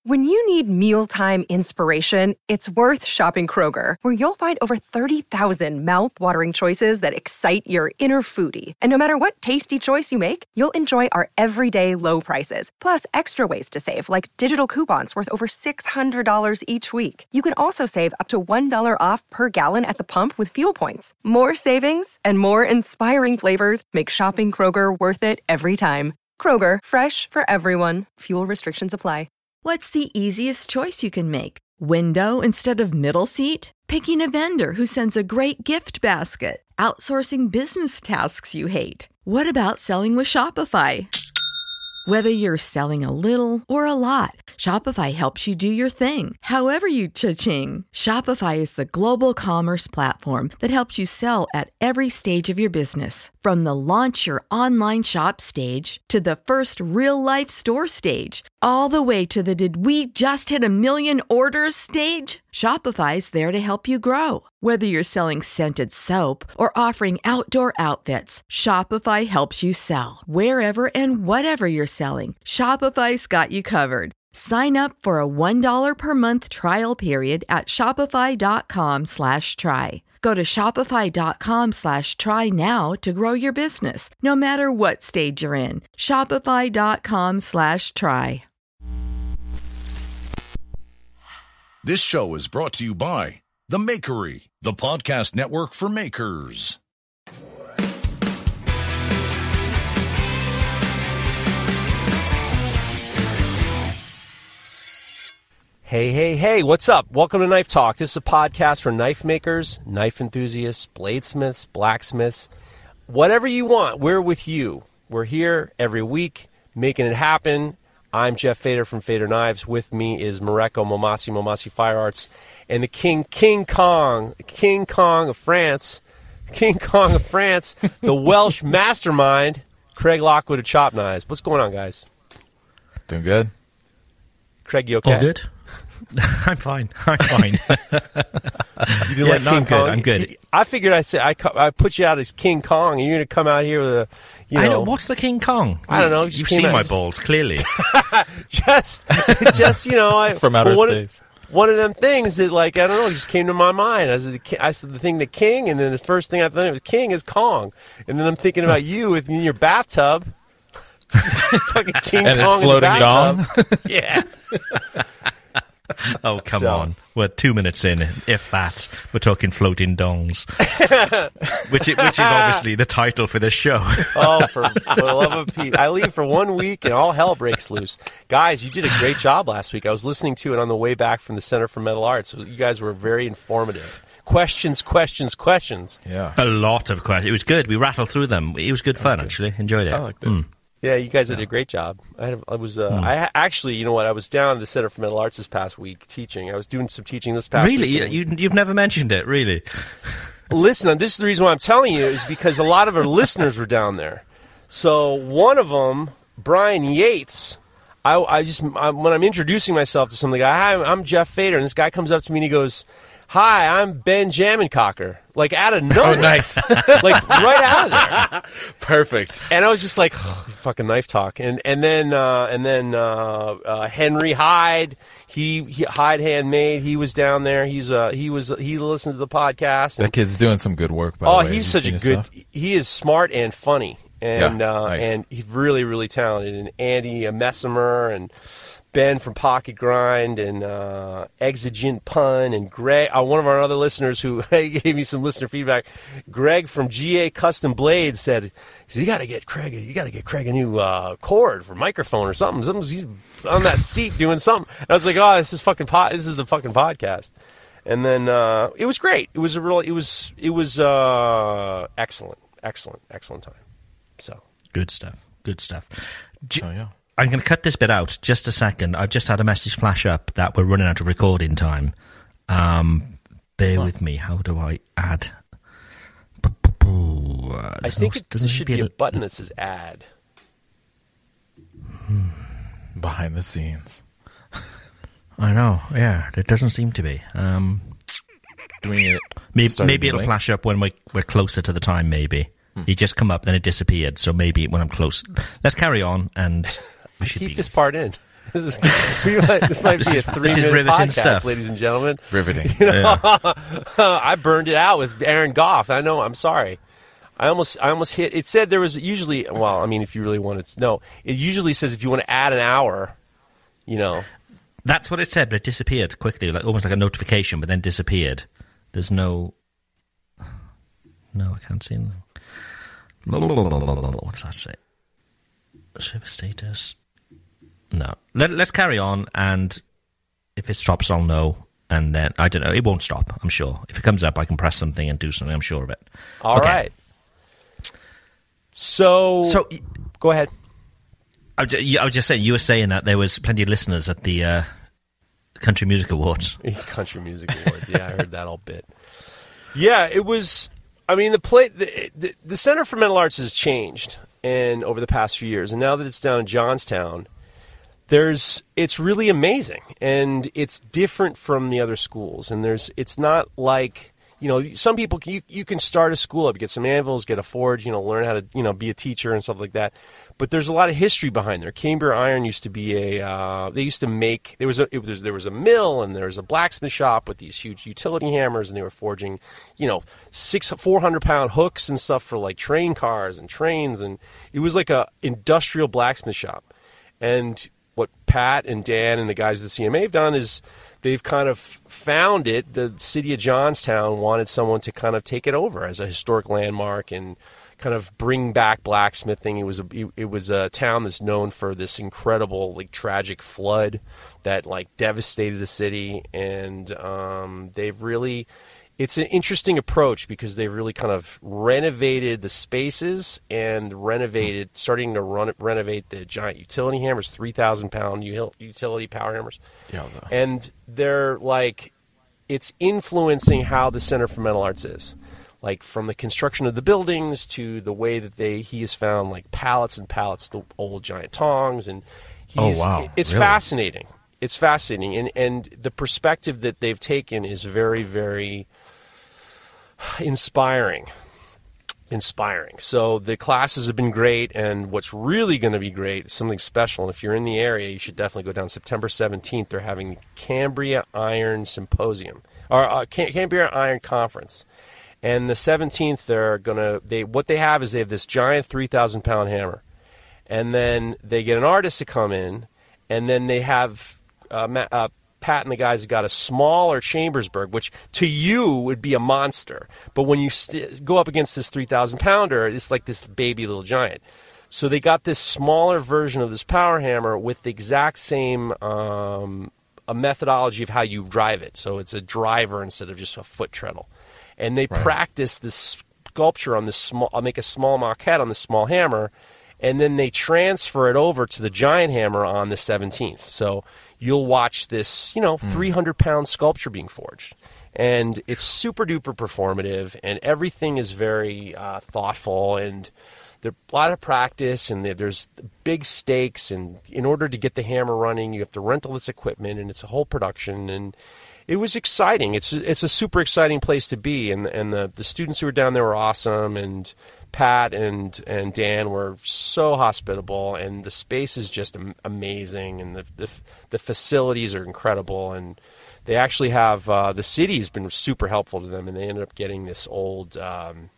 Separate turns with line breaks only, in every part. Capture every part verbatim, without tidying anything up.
When you need mealtime inspiration, it's worth shopping Kroger, where you'll find over thirty thousand mouth-watering choices that excite your inner foodie. And no matter what tasty choice you make, you'll enjoy our everyday low prices, plus extra ways to save, like digital coupons worth over six hundred dollars each week. You can also save up to one dollar off per gallon at the pump with fuel points. More savings and more inspiring flavors make shopping Kroger worth it every time. Kroger, fresh for everyone. Fuel restrictions apply.
What's the easiest choice you can make? Window instead of middle seat? Picking a vendor who sends a great gift basket? Outsourcing business tasks you hate? What about selling with Shopify? Whether you're selling a little or a lot, Shopify helps you do your thing, however you cha-ching. Shopify is the global commerce platform that helps you sell at every stage of your business. From the launch your online shop stage to the first real-life store stage, all the way to the did we just hit a million orders stage. Shopify's there to help you grow. Whether you're selling scented soap or offering outdoor outfits, Shopify helps you sell. Wherever and whatever you're selling, Shopify's got you covered. Sign up for a one dollar per month trial period at shopify.com slash try. Go to shopify.com slash try now to grow your business, no matter what stage you're in. Shopify.com slash try.
This show is brought to you by The Makery, the podcast network for makers.
Hey, hey, hey, what's up? Welcome to Knife Talk. This is a podcast for knife makers, knife enthusiasts, bladesmiths, blacksmiths, whatever you want. We're with you. We're here every week making it happen. I'm Jeff Fader from Fader Knives. With me is Mareko Momasi, Momasi Fire Arts, and the King, King Kong, King Kong of France, King Kong of France, the Welsh mastermind, Craig Lockwood of Chop Knives. What's going on, guys?
Doing good.
Craig, you okay?
All good. I'm fine. I'm fine.
You do
yeah,
like
no,
King
I'm
Kong?
good. I'm good.
I figured I said I, I put you out as King Kong, and you're going to come out here with a, you know,
I know. What's the King Kong?
I don't know. You
You've
came
seen
out
my
as-
balls, clearly.
just, just you know, I,
From outer
one
space.
Of, one of them things that, like, I don't know, just came to my mind. I said, the, ki- I said the thing, the King, and then the first thing I thought it was King is Kong, and then I'm thinking about you with in your bathtub, fucking King
And his
Kong
floating
in the
dong.
bathtub. Yeah.
Oh, come
So-
on. We're two minutes in, if that. We're talking floating dongs. which, is, which is obviously the title for this show.
Oh, for, for the love of Pete. I leave for one week and all hell breaks loose. Guys, you did a great job last week. I was listening to it on the way back from the Center for Metal Arts. You guys were very informative. Questions, questions, questions.
Yeah.
A lot of questions. It was good. We rattled through them. It was good fun,
good.
actually. Enjoyed it.
I liked it.
Mm.
Yeah, you guys did a great job. I, had, I was, uh, I ha- actually, you know what? I was down at the Center for Metal Arts this past week teaching. I was doing some teaching this past week.
Really?
and-
You, you've never mentioned it, really?
Listen, this is the reason why I'm telling you is because a lot of our listeners were down there. So one of them, Brian Yates, I, I just I, when I'm introducing myself to some of the guy, hi, I'm Jeff Fader, and this guy comes up to me and he goes, "Hi, I'm Ben Jammencocker," like out of nowhere.
Oh, nice.
Like right out of there.
Perfect.
And I was just like, oh, fucking knife talk. And and then uh, and then uh, uh, Henry Hyde, he, he Hyde Handmade, he was down there. He's uh he was he listens to the podcast.
That kid's doing some good work, by
Oh,
the way.
he's
Have
such
you
a
seen
good.
his stuff?
He is smart and funny, and
Yeah,
uh,
nice.
and he's really really talented. And Andy uh, Messimer and Ben from Pocket Grind and uh, Exigent Pun and Greg, uh, one of our other listeners who gave me some listener feedback. Greg from G A Custom Blades said, he said, "You got to get Craig. You got to get Craig a new uh, cord for microphone or something. Something's he's on that seat doing something." And I was like, "Oh, this is fucking pod. This is the fucking podcast." And then uh, it was great. It was a real. It was it was uh, excellent, excellent, excellent time. So
Good stuff. Good stuff. J-
Oh, yeah.
I'm going to cut this bit out just a second. I've just had a message flash up that we're running out of recording time. Um, bear with me. How do I add? Uh,
I think it there should be a button that says "add."
Behind the scenes.
I know. Yeah, there doesn't seem to be. Um,
Do we need it?
maybe
Start a
maybe
new
it'll
link?
flash up when we're, we're closer to the time. Maybe
Hmm.
it just come up, then it disappeared. So maybe when I'm close, let's carry on and we should
Keep
be.
this part in. This, is, we might, this might be a three-minute
riveting
podcast,
stuff.
ladies and gentlemen.
Riveting.
You know, I burned it out with Aaron Goff. I know. I'm sorry. I almost, I almost hit. It said there was usually. Well, I mean, if you really want to, no. It usually says if you want to add an hour, you know.
That's what it said, but it disappeared quickly, like almost like a notification, but then disappeared. There's no. No, I can't see anything. What's that say? Server status. No. Let, let's carry on, and if it stops, I'll know. And then, I don't know, it won't stop, I'm sure. If it comes up, I can press something and do something, I'm sure of it.
All
okay.
right. So,
so,
go ahead.
I was, just, I was just saying, you were saying that there was plenty of listeners at the uh, Country Music Awards.
Country Music Awards, yeah, I heard that all bit. Yeah, it was, I mean, the, play, the, the, the Center for Mental Arts has changed and over the past few years, and now that it's down in Johnstown, There's, it's really amazing, and it's different from the other schools. And there's, it's not like, you know, some people you you can start a school up, you get some anvils, get a forge, you know, learn how to, you know, be a teacher and stuff like that. But there's a lot of history behind there. Cambria Iron used to be a, uh, they used to make there was a it was, there was a mill and there was a blacksmith shop with these huge utility hammers, and they were forging, you know, six four hundred pound hooks and stuff for like train cars and trains, and it was like a industrial blacksmith shop. And what Pat and Dan and the guys at the C M A have done is they've kind of found it. The city of Johnstown wanted someone to kind of take it over as a historic landmark and kind of bring back blacksmithing. It was a it was a town that's known for this incredible, like, tragic flood that like devastated the city, and um, they've really. It's an interesting approach because they've really kind of renovated the spaces and renovated, starting to run, renovate the giant utility hammers, three thousand pound utility power hammers.
Yeah, so.
And they're like, it's influencing how the Center for Mental Arts is. Like from the construction of the buildings to the way that they, he has found like pallets and pallets, the old giant tongs. And he's,
oh, wow.
It's
really?
fascinating. It's fascinating. And, and the perspective that they've taken is very, very inspiring. Inspiring. So the classes have been great, and what's really going to be great is something special. And if you're in the area, you should definitely go down. September seventeenth, they're having the Cambria Iron Symposium, or uh, Cam- Cambria Iron Conference. And the seventeenth, they're going to, they what they have is they have this giant three thousand pound hammer. And then they get an artist to come in, and then they have uh, ma- uh, Pat and the guys have got a smaller Chambersburg, which to you would be a monster. But when you st- go up against this three thousand pounder, it's like this baby little giant. So they got this smaller version of this power hammer with the exact same um, a methodology of how you drive it. So it's a driver instead of just a foot treadle. And they right. practice this sculpture on this small, I'll make a small maquette on this small hammer, and then they transfer it over to the giant hammer on the seventeenth. So you'll watch this, you know, three hundred pound sculpture being forged. And it's super duper performative, and everything is very uh, thoughtful, and there's a lot of practice, and there's big stakes, and in order to get the hammer running, you have to rent all this equipment, and it's a whole production, and it was exciting. It's it's a super exciting place to be, and and the, the students who were down there were awesome, and Pat and, and Dan were so hospitable, and the space is just am- amazing, and the, the the facilities are incredible, and they actually have uh, the city's been super helpful to them, and they ended up getting this old um,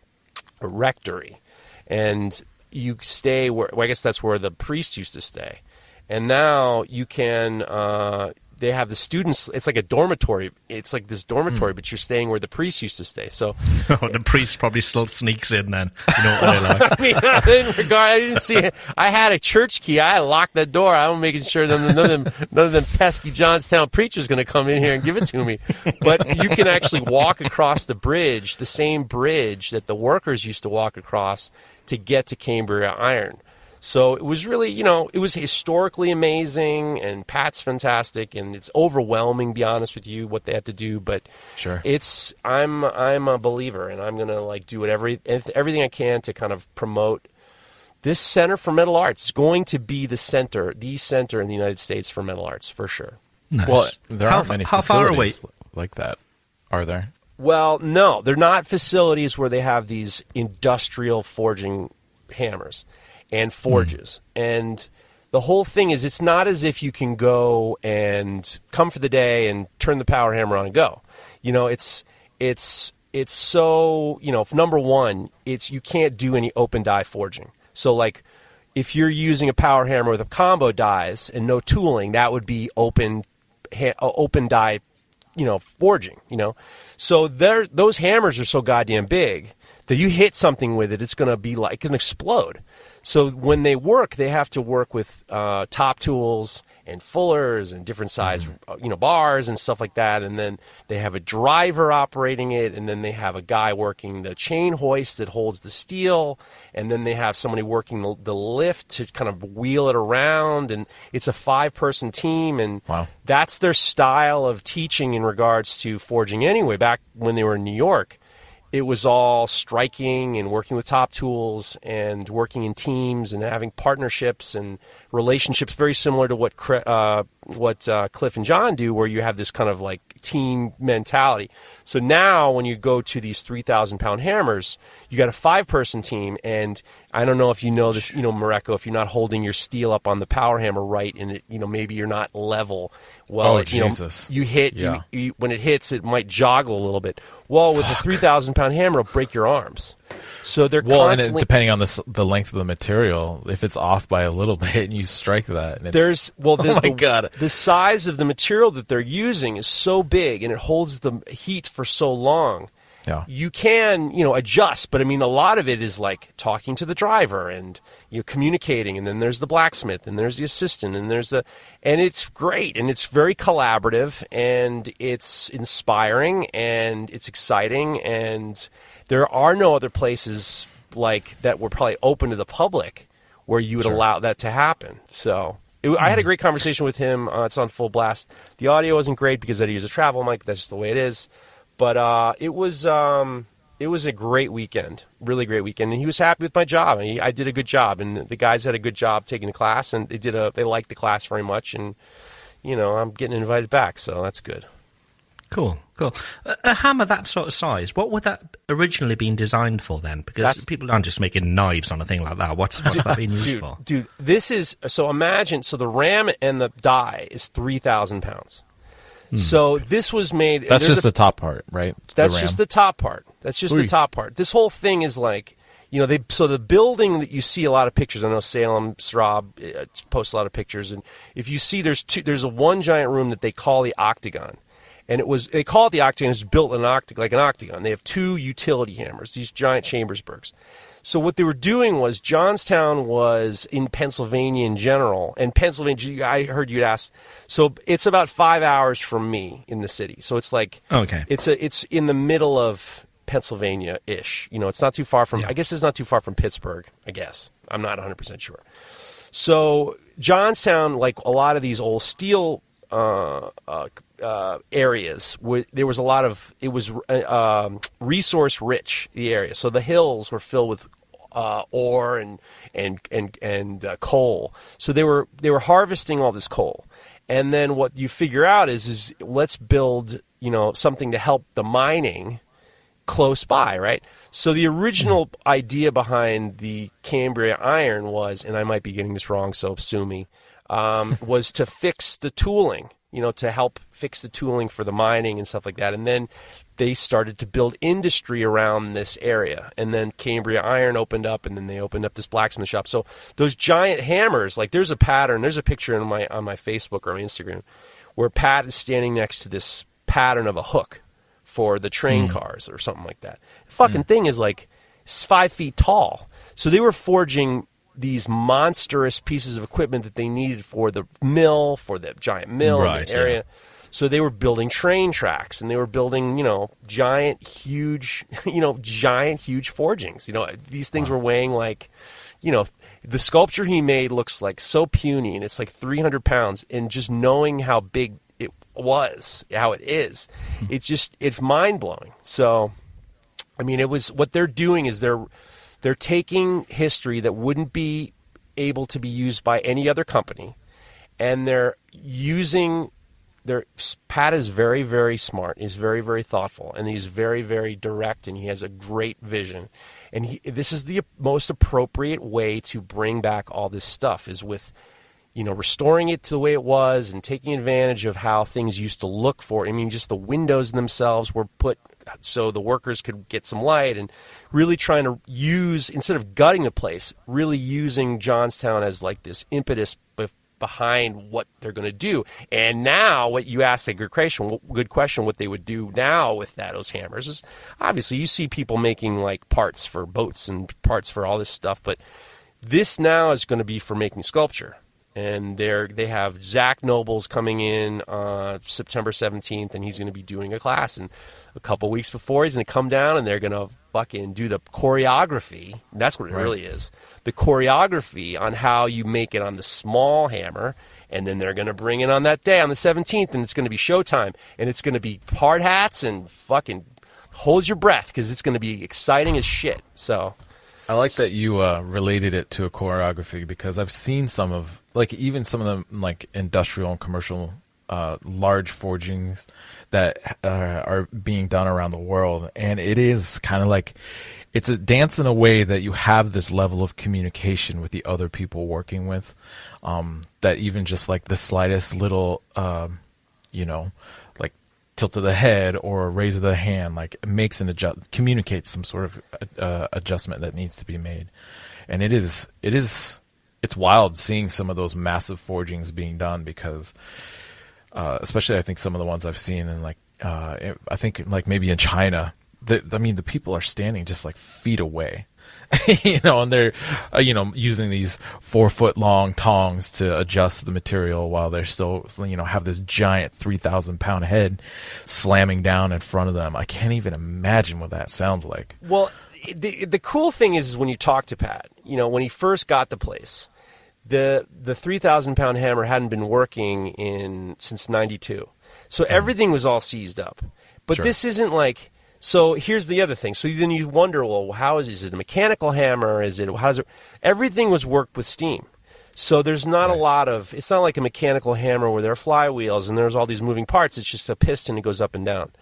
rectory, and you stay where well, I guess that's where the priest used to stay, and now you can. Uh, They have the students. It's like a dormitory. It's like this dormitory, mm. but you're staying where the priest used to stay. So
oh, the priest probably still sneaks in. Then you know what they're like.
I mean, I didn't regard. I didn't see it. I had a church key. I locked the door. I was making sure none of them, none of them pesky Johnstown preachers going to come in here and give it to me. But you can actually walk across the bridge, the same bridge that the workers used to walk across to get to Cambria Iron. So it was really, you know, it was historically amazing, and Pat's fantastic, and it's overwhelming, to be honest with you, what they have to do. But
sure,
it's I'm I'm a believer, and I'm gonna like do whatever everything I can to kind of promote this Center for Mental Arts. It's going to be the center, the center in the United States for mental arts for sure.
Nice.
Well, there
how,
aren't many
how far away
like that, are there?
Well, no, they're not facilities where they have these industrial forging hammers and forges, mm. and the whole thing is it's not as if you can go and come for the day and turn the power hammer on and go. You know, it's it's it's so, you know, number one, it's you can't do any open die forging. So like if you're using a power hammer with a combo dies and no tooling, that would be open ha- open die, you know, forging, you know. So there those hammers are so goddamn big that you hit something with it, it's going to be like it can explode. So when they work, they have to work with uh, top tools and fullers and different size, mm-hmm. you know, bars and stuff like that. And then they have a driver operating it, and then they have a guy working the chain hoist that holds the steel, and then they have somebody working the, the lift to kind of wheel it around. And it's a five-person team, and
wow.
that's their style of teaching in regards to forging anyway. Back when they were in New York, it was all striking and working with top tools and working in teams and having partnerships and relationships, very similar to what uh, what uh, Cliff and John do, where you have this kind of like team mentality. So now when you go to these three thousand pound hammers, you got a five-person team, and I don't know if you know this, you know, Mareko, if you're not holding your steel up on the power hammer right, and it, you know, maybe you're not level. Well,
oh,
it, you
Jesus.
know, you hit,
yeah.
you, you, when it hits, it might joggle a little bit. Well, with Fuck. a three thousand pound hammer, it'll break your arms. So they're
well,
constantly...
and it, depending on the the length of the material, if it's off by a little bit and you strike that, and it's,
there's well, the,
oh my
the,
God.
the size of the material that they're using is so big, and it holds the heat for so long.
Yeah.
You can, you know, adjust, but I mean, a lot of it is like talking to the driver and you know, communicating, and then there's the blacksmith, and there's the assistant, and there's the, and it's great, and it's very collaborative, and it's inspiring, and it's exciting, and there are no other places like that were probably open to the public where you would
sure.
allow that to happen. So it, mm-hmm. I had a great conversation with him. Uh, it's on full blast. The audio wasn't great because I had to use a travel mic. That's just the way it is. But uh, it was um, it was a great weekend, really great weekend, and he was happy with my job. I, mean, I did a good job, and the guys had a good job taking the class, and they did a they liked the class very much, and you know I'm getting invited back, so that's good.
Cool, cool. A, a hammer that sort of size, what would that originally been designed for then? Because that's, people aren't just making knives on a thing like that. What's what's that being used
dude,
for?
Dude, this is so imagine so the ram and the die is three thousand pounds. So this was made...
That's just
a,
the top part, right?
That's
the
just the top part. That's just
Oy.
the top part. This whole thing is like, you know, they so the building that you see a lot of pictures. I know Salem Straub uh, posts a lot of pictures, and if you see, there's two. There's a one giant room that they call the Octagon, and it was they call it the Octagon. It's built an octagon, like an octagon. They have two utility hammers, these giant Chambersburgs. So what they were doing was Johnstown was in Pennsylvania in general, and Pennsylvania, I heard you'd ask, so it's about five hours from me in the city. So it's like,
okay.
it's a, it's in the middle of Pennsylvania-ish. You know, it's not too far from, yeah. I guess it's not too far from Pittsburgh, I guess. I'm not one hundred percent sure. So Johnstown, like a lot of these old steel uh, uh, uh, areas, where there was a lot of, it was uh, um, resource-rich, the area. So the hills were filled with uh, ore and and and and uh, coal. So they were they were harvesting all this coal, and then what you figure out is is let's build you know something to help the mining close by, right? So the original idea behind the Cambria iron was, and I might be getting this wrong, so sue me, um, was to fix the tooling, you know, to help fix the tooling for the mining and stuff like that. And then they started to build industry around this area. And then Cambria Iron opened up, and then they opened up this blacksmith shop. So those giant hammers, like there's a pattern, there's a picture on my on my Facebook or my Instagram where Pat is standing next to this pattern of a hook for the train mm. cars or something like that. The fucking mm. thing is like five feet tall. So they were forging these monstrous pieces of equipment that they needed for the mill, for the giant mill
right,
in the area.
Yeah.
So they were building train tracks, and they were building, you know, giant, huge, you know, giant, huge forgings. You know, these things wow. were weighing like, you know, the sculpture he made looks like so puny, and it's like three hundred pounds. And just knowing how big it was, how it is, it's just, it's mind-blowing. So, I mean, it was, what they're doing is they're, they're taking history that wouldn't be able to be used by any other company, and they're using their Pat is very, very smart. He's very, very thoughtful, and he's very, very direct, and he has a great vision. And he, this is the most appropriate way to bring back all this stuff is with, you know, restoring it to the way it was and taking advantage of how things used to look for. I mean, just the windows themselves were put so the workers could get some light, and really trying to use, instead of gutting the place, really using Johnstown as like this impetus bef- behind what they're going to do. And now what you asked a good question, good question, what they would do now with that, those hammers, is obviously you see people making like parts for boats and parts for all this stuff, but this now is going to be for making sculpture. And they're, they have Zach Nobles coming in uh, September seventeenth, and he's going to be doing a class. And a couple weeks before, he's going to come down, and they're going to fucking do the choreography. That's what it right. really is. The choreography on how you make it on the small hammer. And then they're going to bring it on that day, on the seventeenth, and it's going to be showtime. And it's going to be hard hats and fucking hold your breath, because it's going to be exciting as shit. So...
I like that you uh, related it to a choreography, because I've seen some of, like, even some of the like industrial and commercial uh, large forgings that uh, are being done around the world, and it is kind of like, it's a dance in a way that you have this level of communication with the other people working with, um, that even just like the slightest little, um, you know, like tilt of the head or a raise of the hand, like makes an adjust, communicates some sort of uh, adjustment that needs to be made. And it is, it is, it's wild seeing some of those massive forgings being done, because, uh, especially I think some of the ones I've seen in like, uh, I think like maybe in China, the, I mean, the people are standing just like feet away. You know, and they're, uh, you know, using these four foot long tongs to adjust the material while they're still, you know, have this giant three thousand pound head slamming down in front of them. I can't even imagine what that sounds like.
Well, the the cool thing is, is when you talk to Pat, you know, when he first got the place, the the three thousand pound hammer hadn't been working in since ninety-two. So everything was all seized up. But sure. This isn't like, so here's the other thing. So then you wonder, well, how is, is it a mechanical hammer? Is it, how does it, everything was worked with steam. So there's not right. a lot of, it's not like a mechanical hammer where there are flywheels and there's all these moving parts. It's just a piston that goes up and down.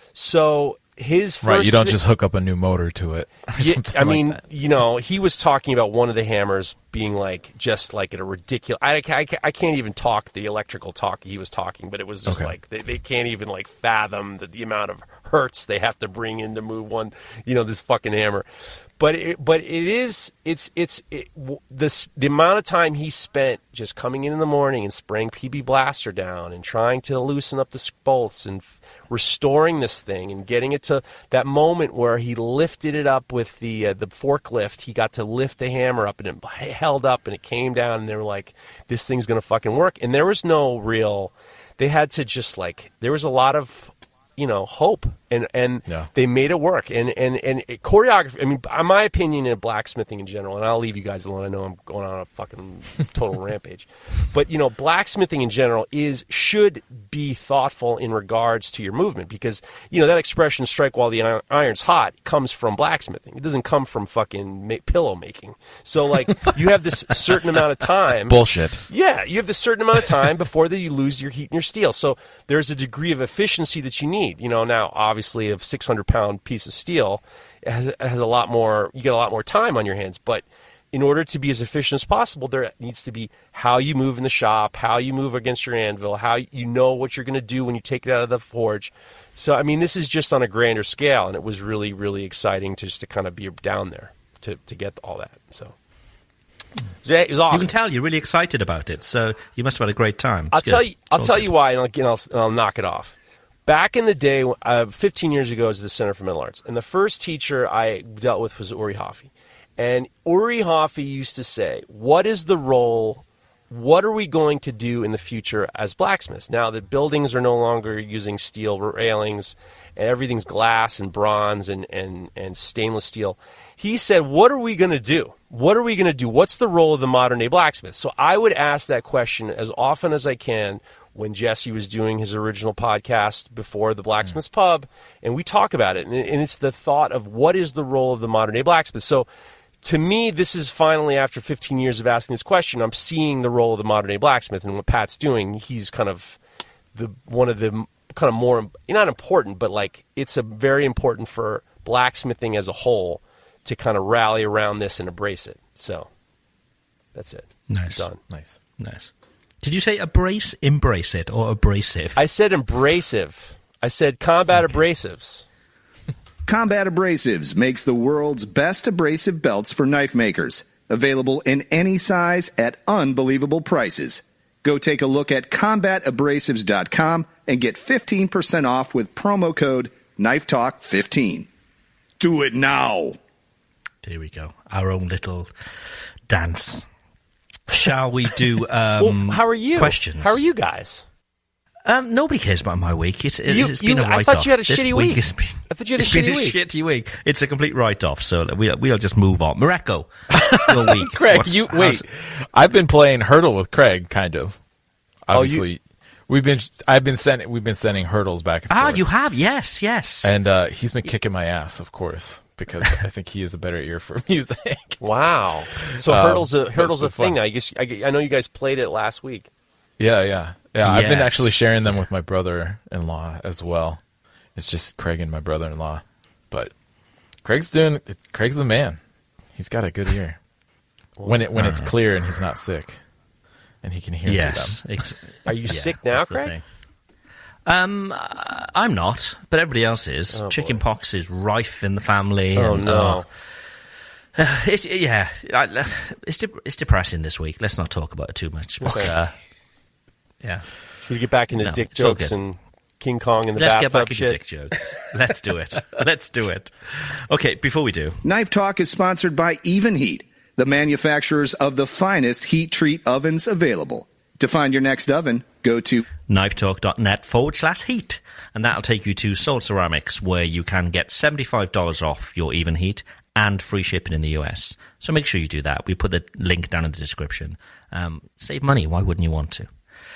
So his first...
Right, you don't just hook up a new motor to it.
Yeah, I
like
mean,
that.
You know, he was talking about one of the hammers being like, just like at a ridiculous... I, I, I can't even talk the electrical talk he was talking, but it was just okay. like, they, they can't even like fathom the, the amount of hertz they have to bring in to move one, you know, this fucking hammer. But it, but it is, it's, it's, it, this, the amount of time he spent just coming in in the morning and spraying P B Blaster down and trying to loosen up the bolts and f- restoring this thing and getting it to that moment where he lifted it up with the, uh, the forklift. He got to lift the hammer up and it held up and it came down, and they were like, this thing's going to fucking work. And there was no real, they had to just like, there was a lot of, you know, hope, and and yeah. they made it work. And and and it, choreography. I mean, in my opinion, in blacksmithing in general, and I'll leave you guys alone. I know I'm going on a fucking total rampage, but you know, blacksmithing in general is should be thoughtful in regards to your movement, because you know that expression "strike while the iron's hot" comes from blacksmithing. It doesn't come from fucking ma- pillow making. So like, you have this certain amount of time.
Bullshit.
Yeah, you have this certain amount of time before that you lose your heat and your steel. So there's a degree of efficiency that you need. You know, now obviously a six hundred pound piece of steel it has, it has a lot more, you get a lot more time on your hands, but in order to be as efficient as possible, there needs to be how you move in the shop, how you move against your anvil, how you know what you're going to do when you take it out of the forge. So, I mean, this is just on a grander scale, and it was really, really exciting to just to kind of be down there to, to get all that. So it was awesome.
You can tell you're really excited about it, so you must have had a great time. It's
I'll
good.
tell you. I'll
it's
tell
good.
you why, and I'll, and I'll, and I'll knock it off. Back in the day, uh, fifteen years ago, I was at the Center for Mental Arts, and the first teacher I dealt with was Uri Hoffy. And Uri Hoffy used to say, what is the role, what are we going to do in the future as blacksmiths? Now that buildings are no longer using steel railings, and everything's glass and bronze and, and, and stainless steel, he said, what are we going to do? What are we going to do? What's the role of the modern-day blacksmith? So I would ask that question as often as I can when Jesse was doing his original podcast before the Blacksmith's mm. Pub, and we talk about it. And, and it's the thought of what is the role of the modern-day blacksmith. So to me, this is finally, after fifteen years of asking this question, I'm seeing the role of the modern-day blacksmith, and what Pat's doing, he's kind of the one of the kind of more, not important, but like it's a very important for blacksmithing as a whole to kind of rally around this and embrace it. So that's it.
Nice.
Done.
Nice.
Nice. Did you say abrace, embrace it, or abrasive?
I said abrasive. I said combat okay. abrasives.
Combat Abrasives makes the world's best abrasive belts for knife makers. Available in any size at unbelievable prices. Go take a look at combat abrasives dot com and get fifteen percent off with promo code knife talk fifteen. Do it now.
There we go. Our own little dance. Shall we do um,
well, how are you?
questions?
How are you guys?
Um, nobody cares about my week. It's, it's,
you,
it's been
you,
a write-off.
I thought you had a
this
shitty
week.
week.
Been,
I thought you had a
it's
shitty
been
week.
a shitty week. It's a complete write-off, so we'll, we'll just move on. Morocco, your week.
Craig,
What's,
you wait. I've been playing Hurdle with Craig, kind of. Obviously, oh, you, we've been. I've been sending. We've been sending hurdles back and
ah,
forth.
Ah, you have. Yes, yes.
And uh, he's been kicking my ass, of course, because I think he has a better ear for music.
Wow. So
um,
hurdles a hurdles a thing
fun.
now. I guess I, I know you guys played it last week.
Yeah, yeah, yeah.
Yes.
I've been actually sharing them with my brother-in-law as well. It's just Craig and my brother-in-law, but Craig's doing. Craig's the man. He's got a good ear when it when it's clear and he's not sick, and he can hear
yes.
through them.
Ex-
Are you
yeah,
sick now, Craig?
Um, uh, I'm not, but everybody else is.
Oh,
Chicken
boy.
pox is rife in the family.
Oh
and,
no.
Uh, it's, yeah, I, it's de- it's depressing this week. Let's not talk about it too much. But,
Okay.
uh, yeah.
Should we get back into
No,
dick
it's all
jokes
good.
and King Kong in the
Let's
bathtub
get back
shit?
into dick jokes. Let's do it. Let's do it. Okay, before we do.
Knife Talk is sponsored by Even Heat, the manufacturers of the finest heat treat ovens available. To find your next oven, go to
knifetalk.net forward slash heat. And that'll take you to Soul Ceramics, where you can get seventy-five dollars off your Even Heat and free shipping in the U S. So make sure you do that. We put the link down in the description. Um, save money. Why wouldn't you want to?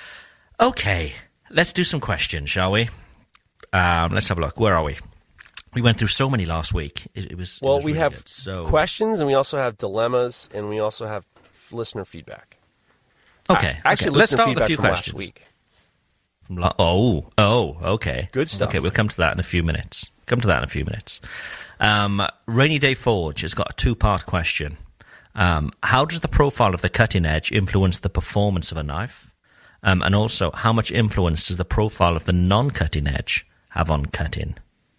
Okay, let's do some questions, shall we? Um, let's have a look. Where are we? We went through so many last week. It, it was
Well,
it was
we
really
have
good. So,
questions, and we also have dilemmas, and we also have f- listener feedback.
okay,
I, actually,
okay. Let's
listener
start with
feedback
a few
from
questions.
last week.
Oh, oh, okay.
Good stuff.
Okay, we'll come to that in a few minutes. Come to that in a few minutes. Um, Rainy Day Forge has got a two-part question. Um, how does the profile of the cutting edge influence the performance of a knife? Um, and also, how much influence does the profile of the non-cutting edge have on cutting?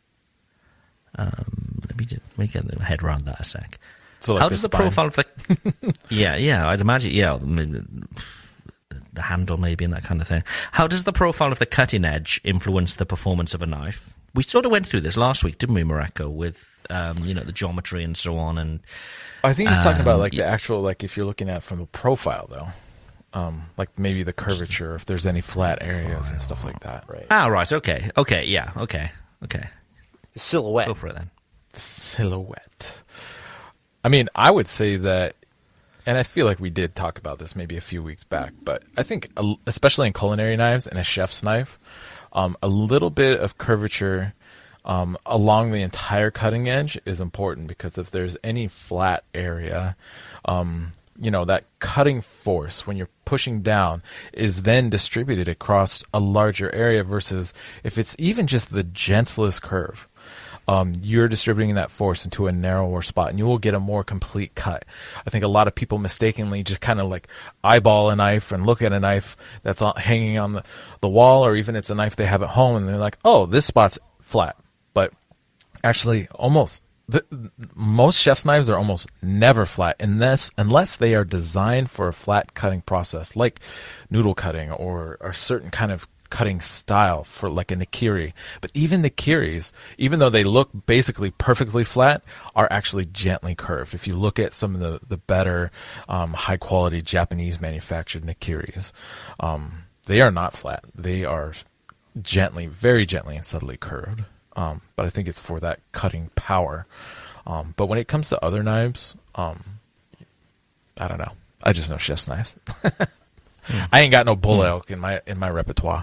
Um, let me just, let me get my head around that a sec.
So like
how
the
does the
spine.
profile of the... yeah, yeah, I'd imagine, yeah, maybe the handle maybe and that kind of thing. How does the profile of the cutting edge influence the performance of a knife? We sort of went through this last week, didn't we, Morocco, with, um, you know, the geometry and so on. And
I think he's talking about
Um,
like
yeah.
the actual, like if you're looking at from a profile though, um, like maybe the curvature, if there's any flat areas and stuff like that.
Right.
Ah, right, okay, okay, yeah, okay, okay.
The silhouette.
Go for it then.
Silhouette. I mean, I would say that, and I feel like we did talk about this maybe a few weeks back, but I think, a- especially in culinary knives and a chef's knife, um, a little bit of curvature um, along the entire cutting edge is important, because if there's any flat area, um, you know, that cutting force when you're pushing down is then distributed across a larger area, versus if it's even just the gentlest curve. Um, you're distributing that force into a narrower spot, and you will get a more complete cut. I think a lot of people mistakenly just kind of like eyeball a knife and look at a knife that's on, hanging on the, the wall, or even it's a knife they have at home, and they're like, oh, this spot's flat. But actually, almost the, most chef's knives are almost never flat unless unless they are designed for a flat cutting process, like noodle cutting or a certain kind of cutting style for like a Nakiri. But even Nakiris, even though they look basically perfectly flat, are actually gently curved. If you look at some of the, the better um, high quality Japanese manufactured Nakiris, um, they are not flat. They are gently, very gently and subtly curved. Um, but I think it's for that cutting power. Um, but when it comes to other knives, um, I don't know. I just know chef's knives. mm. I ain't got no bull elk in my in my repertoire.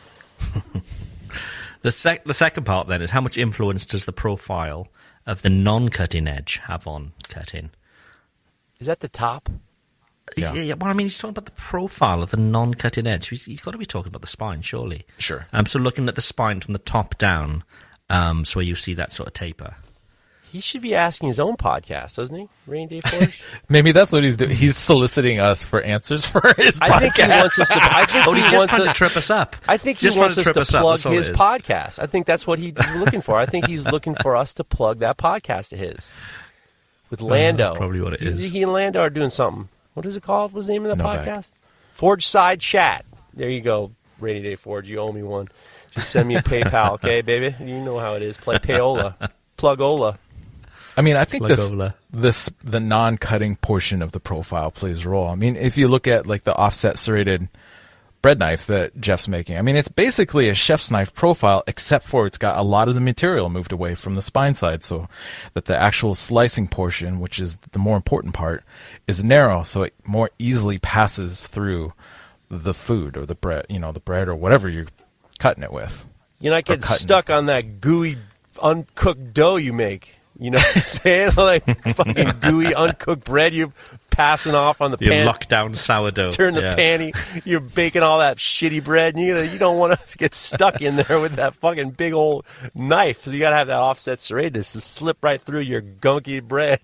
The sec- the second part then is, how much influence does the profile of the non-cutting edge have on cutting?
Is that the top?
Yeah.
Yeah. yeah, well, I mean, he's talking about the profile of the non-cutting edge. He's, he's got to be talking about the spine, surely.
Sure.
Um, so looking at the spine from the top down, um, so where you see that sort of taper.
He should be asking his own podcast, doesn't he? Rainy Day Forge?
Maybe that's what he's doing. He's soliciting us for answers for his
I
podcast.
think he wants us to. I think
Oh,
he
he's just
wants
trying
to
to trip us up.
I think he
Just
wants
trying
us
to
to
trip us up,
plug
that's all
his
it is.
podcast. I think that's what he's looking for. I think he's looking for us to plug that podcast of his with Lando.
that's probably what it
he,
is.
He and Lando are doing something. What is it called? What's the name of the
Novak.
podcast? Forge Side Chat. There you go, Rainy Day Forge. You owe me one. Just send me a PayPal, okay, baby? You know how it is. Play Payola. Plugola.
I mean, I think this,
Lagola.
this the non-cutting portion of the profile plays a role. I mean, if you look at like the offset serrated bread knife that Jeff's making, I mean, it's basically a chef's knife profile, except for it's got a lot of the material moved away from the spine side, so that the actual slicing portion, which is the more important part, is narrow, so it more easily passes through the food or the bread, you know, the bread or whatever you're cutting it with.
You're not getting
cutting.
stuck on that gooey, uncooked dough you make. You know what I'm saying? Like fucking gooey, uncooked bread you're passing off on the
Your
pan.
lockdown sourdough.
Turn the
Yeah.
panty. You're baking all that shitty bread, and you you don't want to get stuck in there with that fucking big old knife. So you got to have that offset serratus to slip right through your gunky bread.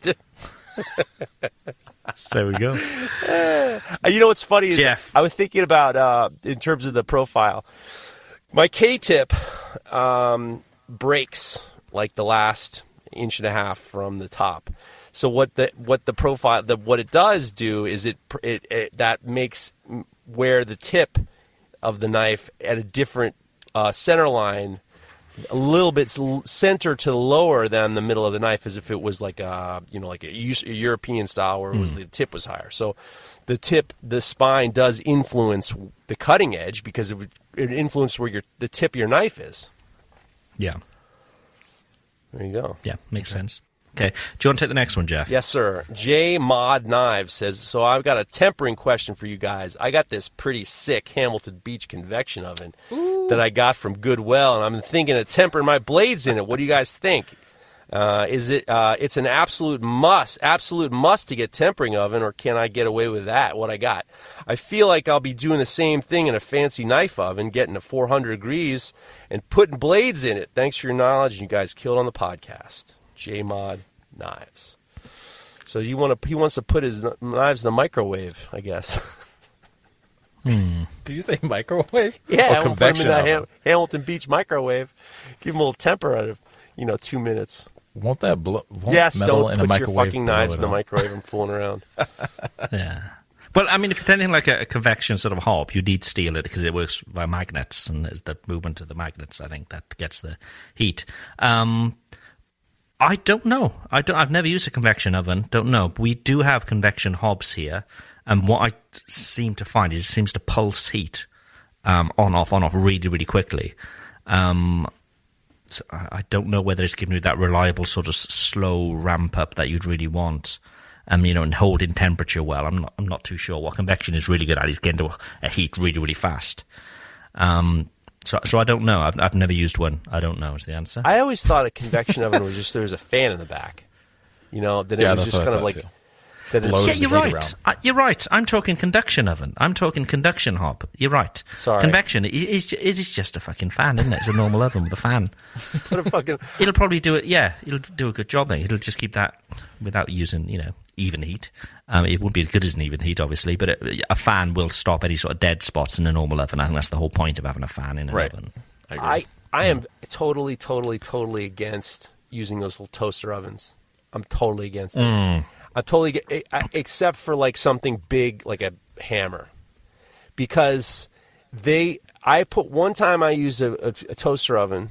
There we go.
Uh, You know what's funny is
Jeff.
I was thinking about uh, in terms of the profile. My K-tip um, breaks like the last inch and a half from the top. So what the what the profile the what it does do is it it, it that makes where the tip of the knife at a different uh, center line a little bit s- center to lower than the middle of the knife, as if it was like a you know like a, Eus- a European style where it was, the tip was higher. So the tip, the spine does influence the cutting edge because it would, it influences where your the tip of your knife is.
Yeah.
There you go.
Yeah, makes sense. Okay. Do you want to take the next one, Jeff?
Yes, sir. J Mod Knives says, so I've got a tempering question for you guys. I got this pretty sick Hamilton Beach convection oven that I got from Goodwill, and I'm thinking of tempering my blades in it. What do you guys think? Uh, is it? Uh, it's an absolute must, absolute must to get tempering oven, or can I get away with that? What I got? I feel like I'll be doing the same thing in a fancy knife oven, getting to four hundred degrees and putting blades in it. Thanks for your knowledge. You guys killed on the podcast. J Mod Knives. So you want to? He wants to put his kn- knives in the microwave, I guess.
Did you say microwave?
Yeah,
Or
I want to put him
convection
in that
oven?
Ham- Hamilton Beach microwave. Give him a little temper out of, you know, two minutes.
Won't that blow? Won't
Yes,
metal
don't
in a
put your
microwave
fucking
blow
knives
it
in the
up?
microwave. I'm fooling around.
Yeah. Well, I mean, if it's anything like a, a convection sort of hob, you need steel it because it works by magnets, and there's the movement of the magnets, I think, that gets the heat. Um, I don't know. I don't, I've never used a convection oven. Don't know. We do have convection hobs here, and what I seem to find is it seems to pulse heat um, on, off, on, off really, really quickly. Um, so I I don't know whether it's giving you that reliable sort of s- slow ramp up that you'd really want. Um, you know, and holding temperature well. I'm not. I'm not too sure. What convection is really good at is getting to a, a heat really, really fast. Um, so, so I don't know. I've, I've never used one. I don't know. Is the answer?
I always thought a convection oven was just there was a fan in the back. You know, that it
Yeah,
was
that's
just
what I
kind of
thought,
like
too.
that. It's
Blows
yeah,
the
you're
heat
right.
around.
Uh, you're right. I'm talking conduction oven. I'm talking conduction hob. You're right.
Sorry.
Convection it is, it is just a fucking fan, isn't it? It's a normal oven with a fan.
Put a fucking
It'll probably do it. Yeah, it'll do a good job. Then it'll just keep that without using, you know, even heat. Um, it wouldn't be as good as an even heat, obviously, but it, a fan will stop any sort of dead spots in a normal oven. I think that's the whole point of having a fan in an
Right.
oven.
I agree.
I I am totally, totally, totally against using those little toaster ovens. I'm totally against it. I'm totally ge- e- I- except for like something big like a hammer, because they. I put one time I used a, a, a toaster oven,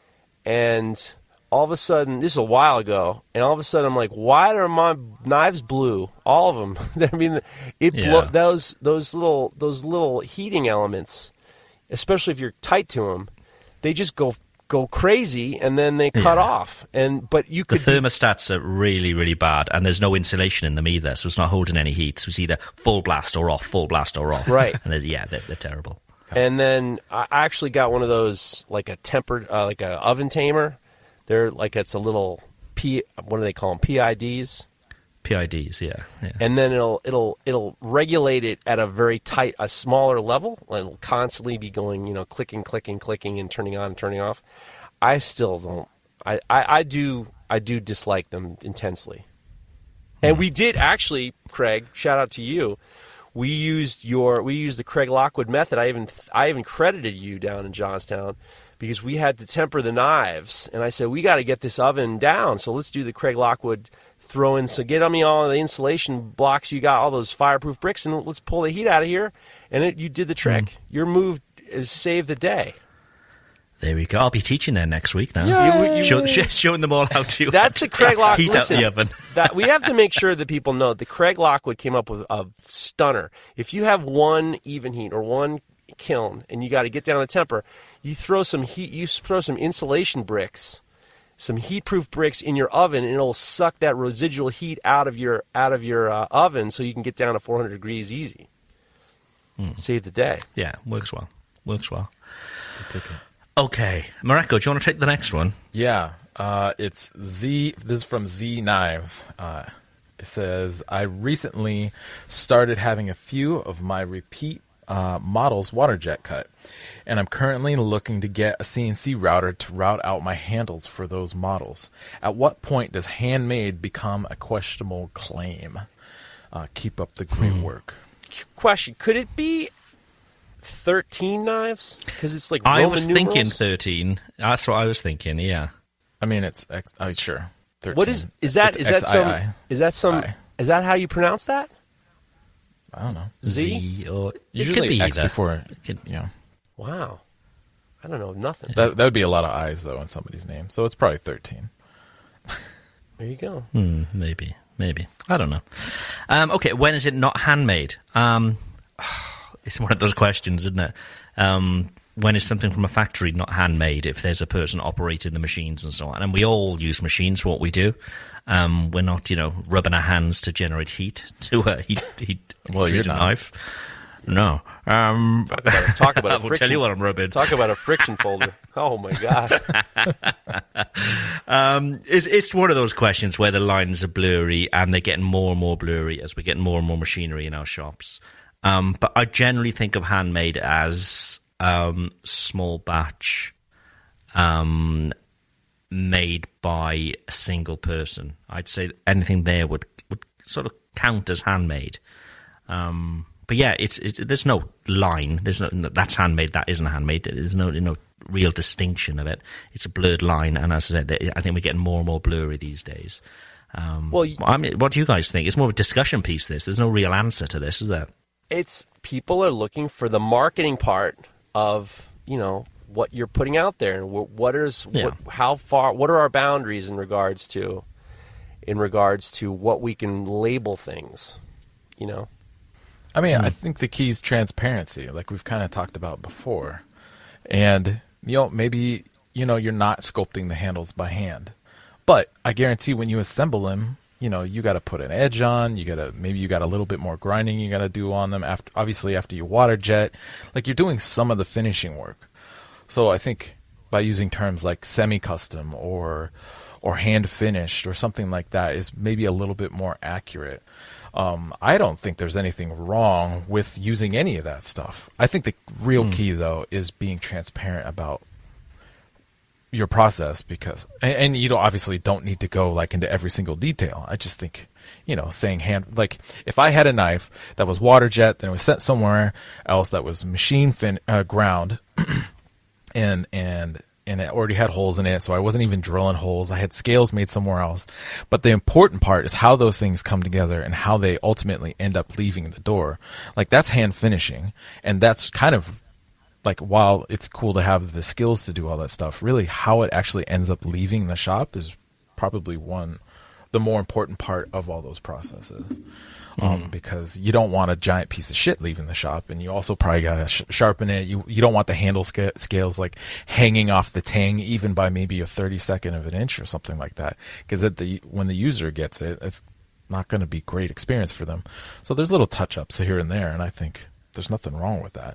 and all of a sudden this is a while ago, and all of a sudden I'm like, why are my knives blue? All of them. I mean, it
Yeah.
blow, those those little those little heating elements, especially if you're tight to them, they just go go crazy and then they cut
Yeah.
off. And but you
The
could be-
thermostats are really, really bad, and there's no insulation in them either, so it's not holding any heat. So it's either full blast or off, full blast or off.
Right.
And there's- yeah, they're, they're terrible.
And then I actually got one of those, like a tempered, uh, like a oven tamer. They're like it's a little P. What do they call them? P I Ds.
P I Ds, yeah. yeah.
And then it'll it'll it'll regulate it at a very tight, a smaller level, and it'll constantly be going, you know, clicking, clicking, clicking, and turning on and turning off. I still don't. I, I, I do I do dislike them intensely. And we did actually, Craig, shout out to you. We used your we used the Craig Lockwood method. I even I even credited you down in Johnstown because we had to temper the knives, and I said we got to get this oven down. So let's do the Craig Lockwood throw in. So get on me all the insulation blocks. You got all those fireproof bricks, and let's pull the heat out of here. And it, you did the trick. Mm. Your move saved the day.
There we go. I'll be teaching there next week now.
You, you,
Show, showing them all how to
That's a Craig Lockwood.
Heat
Listen,
up the oven.
that, we have to make sure that people know that Craig Lockwood came up with a stunner. If you have one even heat or one kiln and you got to get down to temper, you throw some heat. You throw some insulation bricks, some heat-proof bricks in your oven, and it'll suck that residual heat out of your out of your uh, oven, so you can get down to four hundred degrees easy. Mm. Save the day.
Yeah, works well. Works well. Okay, Mareko, do you want to take the next one?
Yeah, uh, it's Z. This is from Z Knives. Uh, it says, I recently started having a few of my repeat uh, models water jet cut, and I'm currently looking to get a C N C router to route out my handles for those models. At what point does handmade become a questionable claim? Uh, keep up the great hmm. work.
Question, could it be thirteen knives? Because it's like
I
Roman
was
numerals?
thinking thirteen. That's what I was thinking. Yeah.
I mean, it's X, oh, sure. thirteen.
What is is that?
It's
is that some?
X I I.
Is that some?
I.
Is that how you pronounce that?
I don't know.
Z,
Z or it
Usually
could be
X
either.
before.
It could,
yeah.
Wow. I don't know nothing.
That that would be a lot of I's though in somebody's name, so it's probably thirteen.
There you go.
Hmm, maybe, maybe. I don't know. Um, okay, when is it not handmade? Um, it's one of those questions, isn't it? Um, when is something from a factory not handmade? If there's a person operating the machines and so on, and we all use machines for what we do. Um, we're not, you know, rubbing our hands to generate heat to uh, heat heat.
Well,
treat
you're
a
not.
knife. No. Um,
Talk about, a- talk about
I
a
will
friction.
tell you what I'm rubbing.
Talk about a friction folder. Oh my god.
Um, it's, it's one of those questions where the lines are blurry and they're getting more and more blurry as we're getting more and more machinery in our shops. Um, but I generally think of handmade as um, small batch, um, made by a single person. I'd say anything there would, would sort of count as handmade. Um, but yeah, it's, it's there's no line. There's no that's handmade. That isn't handmade. There's no no real distinction of it. It's a blurred line, and as I said, I think we're getting more and more blurry these days. Um,
Well,
I mean, what do you guys think? It's more of a discussion piece. This there's no real answer to this, is there?
It's people are looking for the marketing part of, you know, what you're putting out there, and wh- what is
Yeah.
what, how far, what are our boundaries in regards to, in regards to what we can label things, you know.
I mean,
Hmm.
I think the key is transparency, like we've kind of talked about before. And, you know, maybe, you know, you're not sculpting the handles by hand. But I guarantee when you assemble them, you know, you got to put an edge on, you got to, maybe you got a little bit more grinding you got to do on them, after, obviously after you water jet. Like, you're doing some of the finishing work. So I think by using terms like semi-custom or or hand-finished or something like that is maybe a little bit more accurate. Um, I don't think there's anything wrong with using any of that stuff. I think the real
Mm.
key, though, is being transparent about your process, because, and, and you don't obviously don't need to go like into every single detail. I just think, you know, saying hand, like if I had a knife that was water jet, then it was sent somewhere else that was machine fin, uh, ground, and and. and it already had holes in it, so I wasn't even drilling holes. I had scales made somewhere else. But the important part is how those things come together and how they ultimately end up leaving the door. Like, that's hand finishing, and that's kind of, like, while it's cool to have the skills to do all that stuff, really how it actually ends up leaving the shop is probably one, the more important part of all those processes. Um, because you don't want a giant piece of shit leaving the shop, and you also probably gotta sh- sharpen it. You you don't want the handle sca- scales like hanging off the tang, even by maybe a thirty second of an inch or something like that. Because the when the user gets it, it's not going to be great experience for them. So there's little touch ups here and there, and I think there's nothing wrong with that.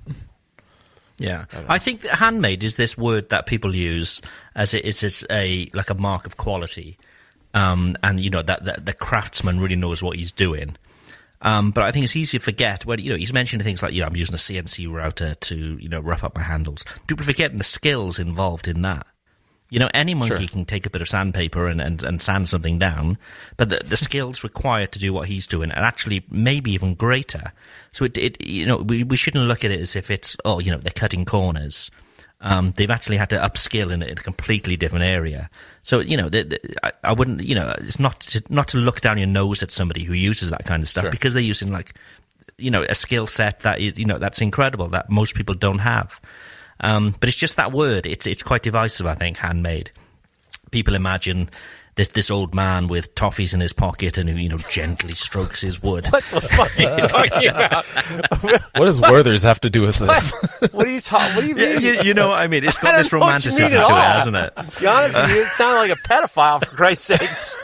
Yeah, I, I think that handmade is this word that people use as it, it's it's a like a mark of quality, um, and you know that, that the craftsman really knows what he's doing. Um, but I think it's easy to forget when, you know, he's mentioning things like, you know, I'm using a C N C router to, you know, rough up my handles. People forgetting the skills involved in that. You know, any monkey
Sure.
can take a bit of sandpaper and, and, and sand something down, but the, the skills required to do what he's doing are actually maybe even greater. So it, it you know, we, we shouldn't look at it as if it's, oh, you know, they're cutting corners. Um, they've actually had to upskill in a, in a completely different area. So, you know, the, the, I, I wouldn't, you know, it's not to, not to look down your nose at somebody who uses that kind of stuff
Sure.
because they're using, like, you know, a skill set that is, you know, that's incredible, that most people don't have. Um, but it's just that word. It's it's quite divisive, I think, handmade. People imagine this this old man with toffees in his pocket and who, you know, gently strokes his wood.
What the fuck are you talking about?
What does Werther's have to do with this?
What are you talking? What do you
Yeah,
mean?
you, you know what I mean? It's got
I
this
don't know what you mean
romanticism
at
to
all.
it, hasn't it?
To be honest with you, it sounded like a pedophile, for Christ's sakes.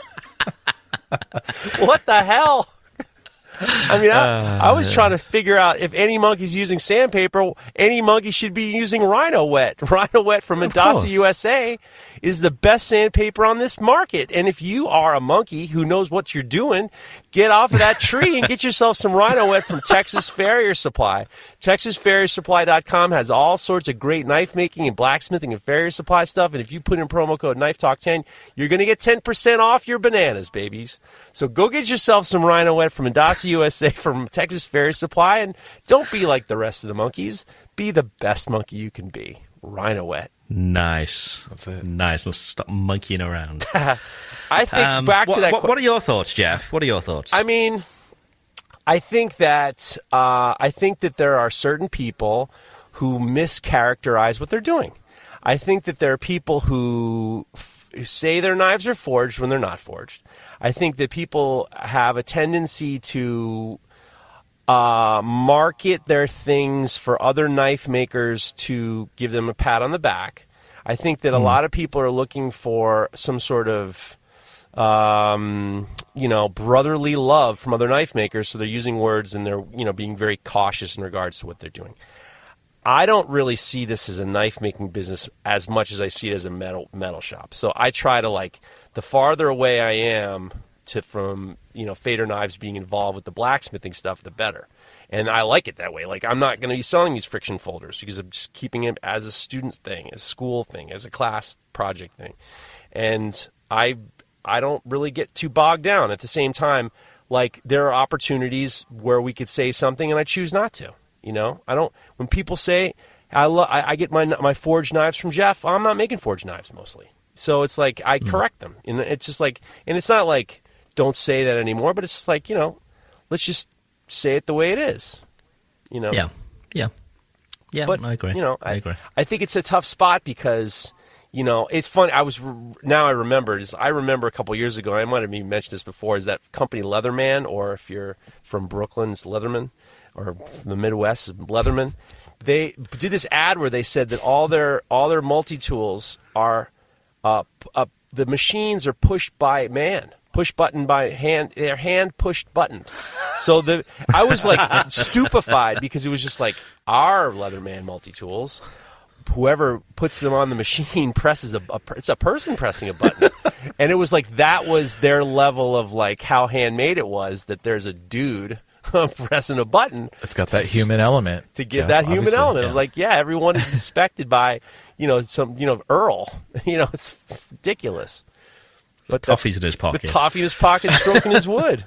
What the hell? I mean, I, I was trying to figure out if any monkey's using sandpaper, any monkey should be using Rhino Wet. Rhino Wet from Indasa U S A is the best sandpaper on this market. And if you are a monkey who knows what you're doing, get off of that tree and get yourself some Rhino Wet from Texas Farrier Supply. Texas Farrier Supply dot com has all sorts of great knife making and blacksmithing and farrier supply stuff. And if you put in promo code Knife Talk ten, you're going to get ten percent off your bananas, babies. So go get yourself some Rhino Wet from Indasa U S A from Texas Farrier Supply, and don't be like the rest of the monkeys. Be the best monkey you can be. Rhino Wet.
Nice.
That's it.
Nice. Let's stop monkeying around.
I think
Um,
back
what,
to that.
What,
que-
what are your thoughts, Jeff? What are your thoughts?
I mean, I think that uh, I think that there are certain people who mischaracterize what they're doing. I think that there are people who, f- who say their knives are forged when they're not forged. I think that people have a tendency to uh, market their things for other knife makers to give them a pat on the back. I think that a lot of people are looking for some sort of um, you know, brotherly love from other knife makers, so they're using words and they're, you know, being very cautious in regards to what they're doing. I don't really see this as a knife making business as much as I see it as a metal metal shop. So I try to, like, the farther away I am to from, you know, Fader Knives being involved with the blacksmithing stuff, the better. And I like it that way. Like, I'm not going to be selling these friction folders because I'm just keeping it as a student thing, as a school thing, as a class project thing. And I I don't really get too bogged down. At the same time, like, there are opportunities where we could say something and I choose not to. You know, I don't. When people say I, lo- I, I get my my forged knives from Jeff, I'm not making forged knives mostly. So it's like I correct them, and it's just like, and it's not like don't say that anymore, but it's just like, you know, let's just say it the way it is. You know.
yeah, yeah, yeah.
But
I agree.
You know,
I,
I
agree.
I think it's a tough spot because, you know, it's funny. I was now I remember is I remember a couple years ago. I might have even mentioned this before. Is that company Leatherman, or if you're from Brooklyn, it's Leatherman. Or from the Midwest, Leatherman, they did this ad where they said that all their all their multi-tools are, uh, uh, the machines are pushed by man, push button by hand, they're hand pushed buttoned. So the I was like stupefied because it was just like our Leatherman multi-tools, whoever puts them on the machine presses a, a it's a person pressing a button, and it was like that was their level of like how handmade it was, that there's a dude pressing a button.
It's got that human element
To give
Jeff,
that human
obviously,
element
yeah.
of like, yeah, everyone is inspected by, you know, some, you know, Earl. You know, it's ridiculous. But that's-
Toffees in his pocket.
With toffee in his pocket, stroking his wood.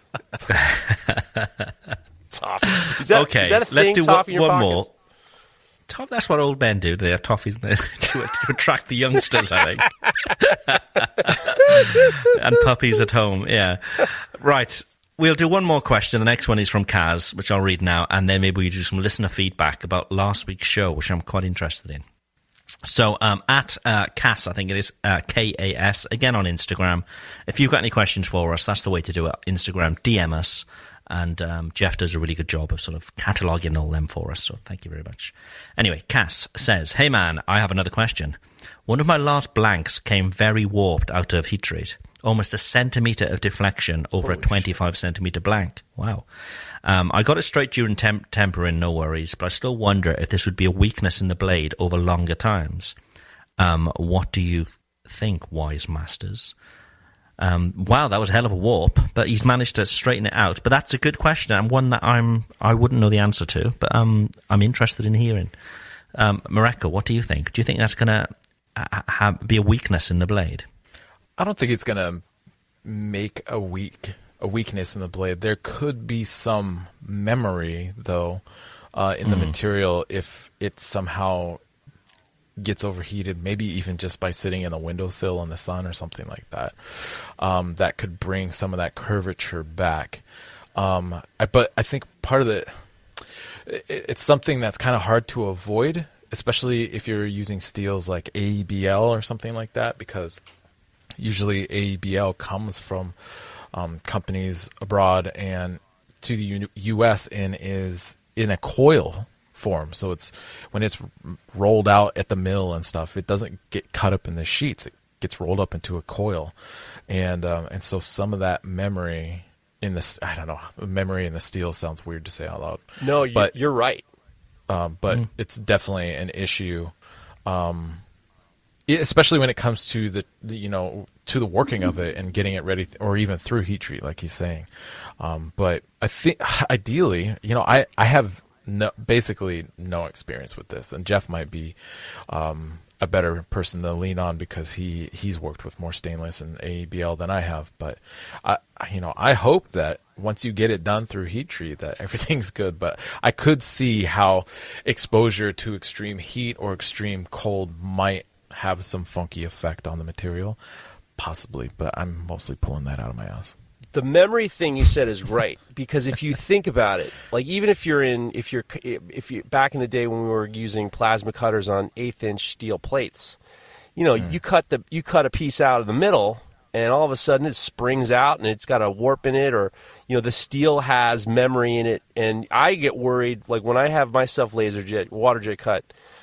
Toffee. Is that,
okay,
is that a thing,
let's do
toffee in
one,
your
one
pockets?
more. Top, that's what old men do. They have toffees to, to attract the youngsters, I think. And puppies at home, yeah. Right. We'll do one more question. The next one is from Kaz, which I'll read now, and then maybe we do some listener feedback about last week's show, which I'm quite interested in. So um, at uh, Cass, I think it is, uh, K A S, again on Instagram. If you've got any questions for us, that's the way to do it. Instagram, D M us. And um, Jeff does a really good job of sort of cataloguing all them for us, so thank you very much. Anyway, Cass says, hey man, I have another question. One of my last blanks came very warped out of heat treat. Almost a centimetre of deflection over
Holy
a twenty-five centimetre blank. Wow. Um, I got it straight during temp- tempering, no worries, but I still wonder if this would be a weakness in the blade over longer times. Um, what do you think, wise masters? Um, wow, that was a hell of a warp, but he's managed to straighten it out. But that's a good question, and one that I'm I wouldn't know the answer to, but um, I'm interested in hearing. Um, Mareko, what do you think? Do you think that's going to uh, have, be a weakness in the blade?
I don't think it's going to make a weak a weakness in the blade. There could be some memory, though, uh, in the mm. material if it somehow gets overheated, maybe even just by sitting in a windowsill in the sun or something like that. Um, that could bring some of that curvature back. Um, I, but I think part of the it, it's something that's kind of hard to avoid, especially if you're using steels like A E B L or something like that, because usually A E B L comes from um, companies abroad and to the U- U.S. and is in a coil form. So it's when it's rolled out at the mill and stuff, it doesn't get cut up in the sheets. It gets rolled up into a coil, and um, and so some of that memory in this, I don't know, memory in the steel sounds weird to say out loud.
No, you,
but
you're right.
Um, but mm. it's definitely an issue. Um, especially when it comes to the, the you know to the working of it and getting it ready th- or even through heat treat like he's saying. Um, but I think ideally, you know, I, I have no, basically no experience with this, and Jeff might be um, a better person to lean on because he, he's worked with more stainless and A E B L than I have. But I you know I hope that once you get it done through heat treat that everything's good. But I could see how exposure to extreme heat or extreme cold might have some funky effect on the material, possibly, but I'm mostly pulling that out of my ass.
The memory thing you said is right, because if you think about it, like even if you're in, if you're, if you back in the day when we were using plasma cutters on eighth inch steel plates, you know, mm. you cut the, you cut a piece out of the middle, and all of a sudden it springs out and it's got a warp in it, or you know, the steel has memory in it, and I get worried, like when I have my stuff laser jet, water jet cut,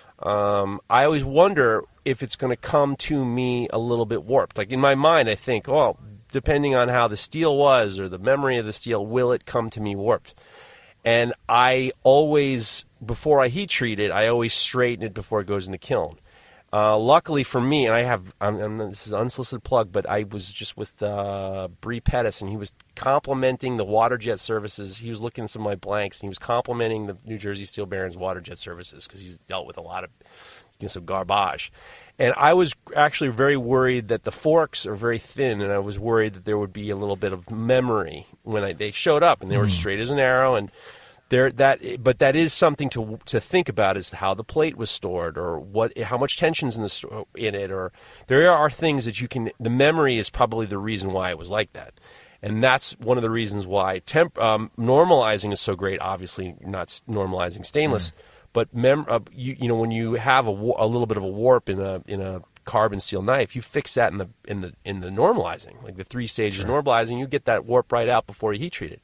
um, I always wonder if it's going to come to me a little bit warped. Like in my mind, I think, oh, depending on how the steel was or the memory of the steel, will it come to me warped? And I always, before I heat treat it, I always straighten it before it goes in the kiln. Uh, luckily for me, and I have, I'm, I'm, this is an unsolicited plug, but I was just with uh, Bree Pettis, and he was complimenting the water jet services. He was looking at some of my blanks, and he was complimenting the New Jersey Steel Barons water jet services because he's dealt with a lot of, you know, some garbage. And I was actually very worried that the forks are very thin, and I was worried that there would be a little bit of memory when I, they showed up, and they were mm. straight as an arrow. And there, that, but that is something to to think about: is how the plate was stored, or what, how much tension's in the in it, or there are things that you can. The memory is probably the reason why it was like that, and that's one of the reasons why temp, um, normalizing is so great. Obviously, not normalizing stainless. Mm. But mem- uh, you, you know, when you have a, wa- a little bit of a warp in a in a carbon steel knife, you fix that in the in the in the normalizing, like the three stages sure. of normalizing. You get that warp right out before you heat treat it.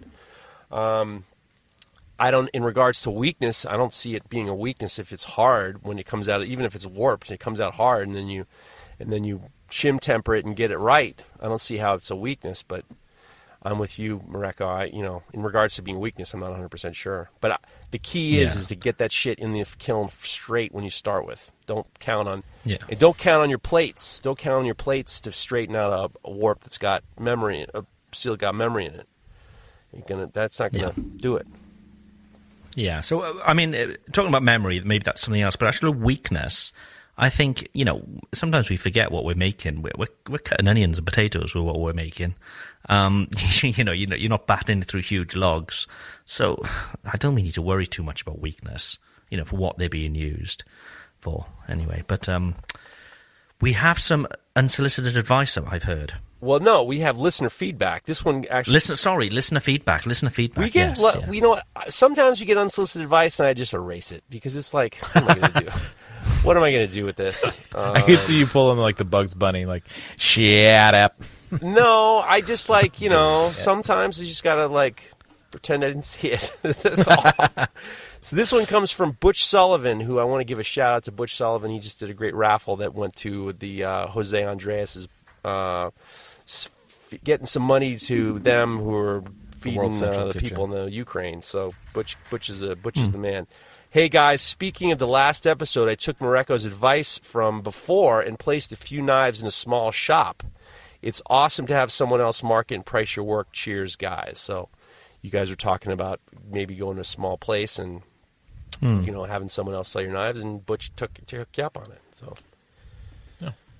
Um, I don't. In regards to weakness, I don't see it being a weakness if it's hard when it comes out. Even if it's warped, it comes out hard, and then you and then you shim temper it and get it right. I don't see how it's a weakness, but I'm with you, Mareko. I, you know, in regards to being a weakness, I'm not one hundred percent sure, but. I, The key is
yeah.
is to get that shit in the kiln straight when you start with. Don't count on
yeah.
and don't count on your plates. Don't count on your plates to straighten out a, a warp that's got memory, a steel got memory in it. You're gonna, that's not gonna yeah. do it.
Yeah. So uh, I mean, uh, talking about memory, maybe that's something else. But actually, weakness. I think, you know, sometimes we forget what we're making. We're, we're, we're cutting onions and potatoes with what we're making. Um, you know, you know, you're not batting through huge logs. So I don't think we need to worry too much about weakness, you know, for what they're being used for anyway. But um, we have some unsolicited advice that I've heard.
Well, no, we have listener feedback. This one actually...
Listener, sorry, listener feedback. Listener feedback,
we get,
yes.
Well,
yeah.
You know what? Sometimes you get unsolicited advice and I just erase it because it's like, what am I going to do? What am I going to do with this? Um,
I can see you pulling like the Bugs Bunny, like, shut up.
No, I just like, you know, sometimes you just got to like pretend I didn't see it. That's all. So this one comes from Butch Sullivan, who I want to give a shout out to Butch Sullivan. He just did a great raffle that went to the uh, Jose Andreas's, uh, getting some money to them who are feeding the, uh, the people in the Ukraine. So Butch, Butch is a Butch hmm. is the man. Hey guys, speaking of the last episode, I took Mareko's advice from before and placed a few knives in a small shop. It's awesome to have someone else market and price your work. Cheers, guys. So you guys are talking about maybe going to a small place and hmm. you know having someone else sell your knives, and Butch took took you up on it. So
oh,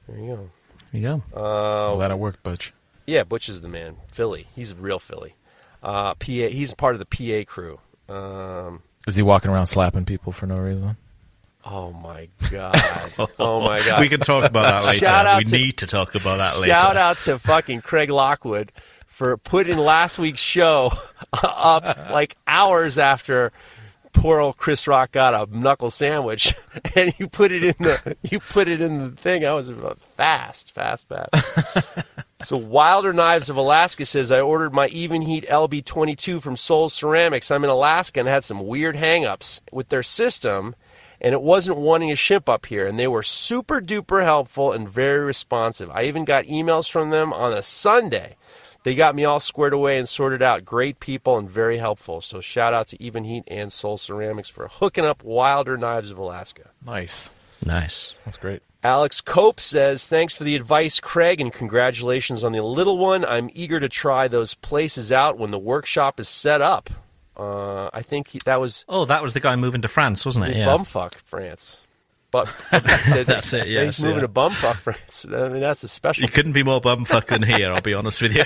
There you go.
There you go.
Uh,
Glad I worked, Butch.
Yeah, Butch is the man. Philly. He's a real Philly. Uh, P A. He's part of the P A crew. Um,
Is he walking around slapping people for no reason?
oh my god. Oh my god.
We can talk about that later.
Shout out
we
to-
need to talk about that later.
Shout out to fucking Craig Lockwood for putting last week's show up like hours after poor old Chris Rock got a knuckle sandwich, and you put it in the you put it in the thing. I was fast, fast, fast. So Wilder Knives of Alaska says, I ordered my Even Heat L B twenty-two from Soul Ceramics. I'm in Alaska and had some weird hang-ups with their system, and it wasn't wanting to ship up here, and they were super duper helpful and very responsive. I even got emails from them on a Sunday. They got me all squared away and sorted out. Great people and very helpful. So shout out to Even Heat and Soul Ceramics for hooking up Wilder Knives of Alaska.
Nice.
Nice.
That's great.
Alex Cope says, thanks for the advice, Craig, and congratulations on the little one. I'm eager to try those places out when the workshop is set up. Uh, I think he, that was
Oh, that was the guy moving to France, wasn't it?
in
Yeah.
Bumfuck, France. But said
That's it, yes,
he's moving
yeah.
to Bumfuck, France. I mean, that's a special.
You couldn't be more bumfuck than here, I'll be honest with you.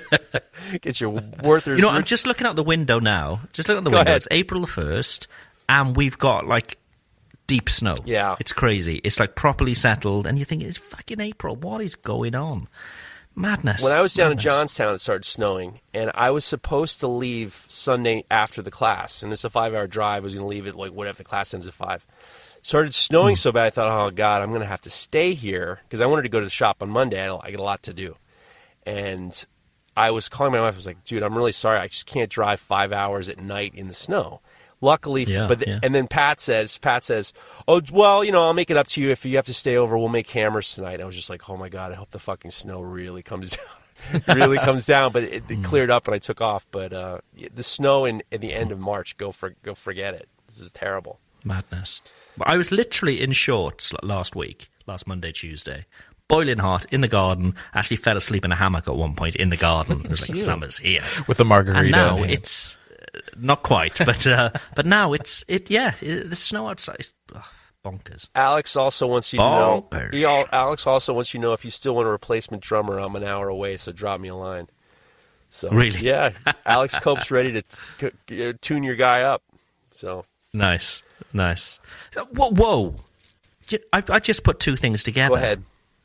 Get your Werther's.
You know, I'm just looking out the window now. Just looking at the
Go
window.
ahead.
It's April the first, and we've got, like, deep snow.
Yeah.
It's crazy. It's, like, properly settled, and you think, it's fucking April. What is going on? Madness.
When I was down
Madness.
in Johnstown, it started snowing, and I was supposed to leave Sunday after the class, and it's a five-hour drive. I was going to leave it like whatever the class ends at five. Started snowing so bad, I thought, oh god, I'm going to have to stay here because I wanted to go to the shop on Monday. I had a- I got a lot to do, and I was calling my wife. I was like, dude, I'm really sorry. I just can't drive five hours at night in the snow. Luckily,
Yeah,
but
yeah.
and then Pat says, Pat says, oh well, you know, I'll make it up to you if you have to stay over. We'll make hammers tonight. I was just like, oh my god, I hope the fucking snow really comes down, really comes down. But it, it cleared up and I took off. But uh, the snow in at the end of March, go for go forget it. This is terrible.
Madness. I was literally in shorts last week, last Monday, Tuesday, boiling hot, in the garden. Actually fell asleep in a hammock at one point in the garden. It was like, summer's here.
With a margarita.
And now
in hand.
it's... Uh, not quite, but uh, but now it's... it. Yeah, it, the snow outside is ugh, bonkers.
Alex also wants you to know.
Bonkers.
He al- Alex also wants you to know if you still want a replacement drummer. I'm an hour away, so drop me a line. So
Really?
yeah, Alex Cope's ready to t- c- tune your guy up. So
Nice, nice. So, Whoa, whoa. J- I, I just put two things together.
go ahead.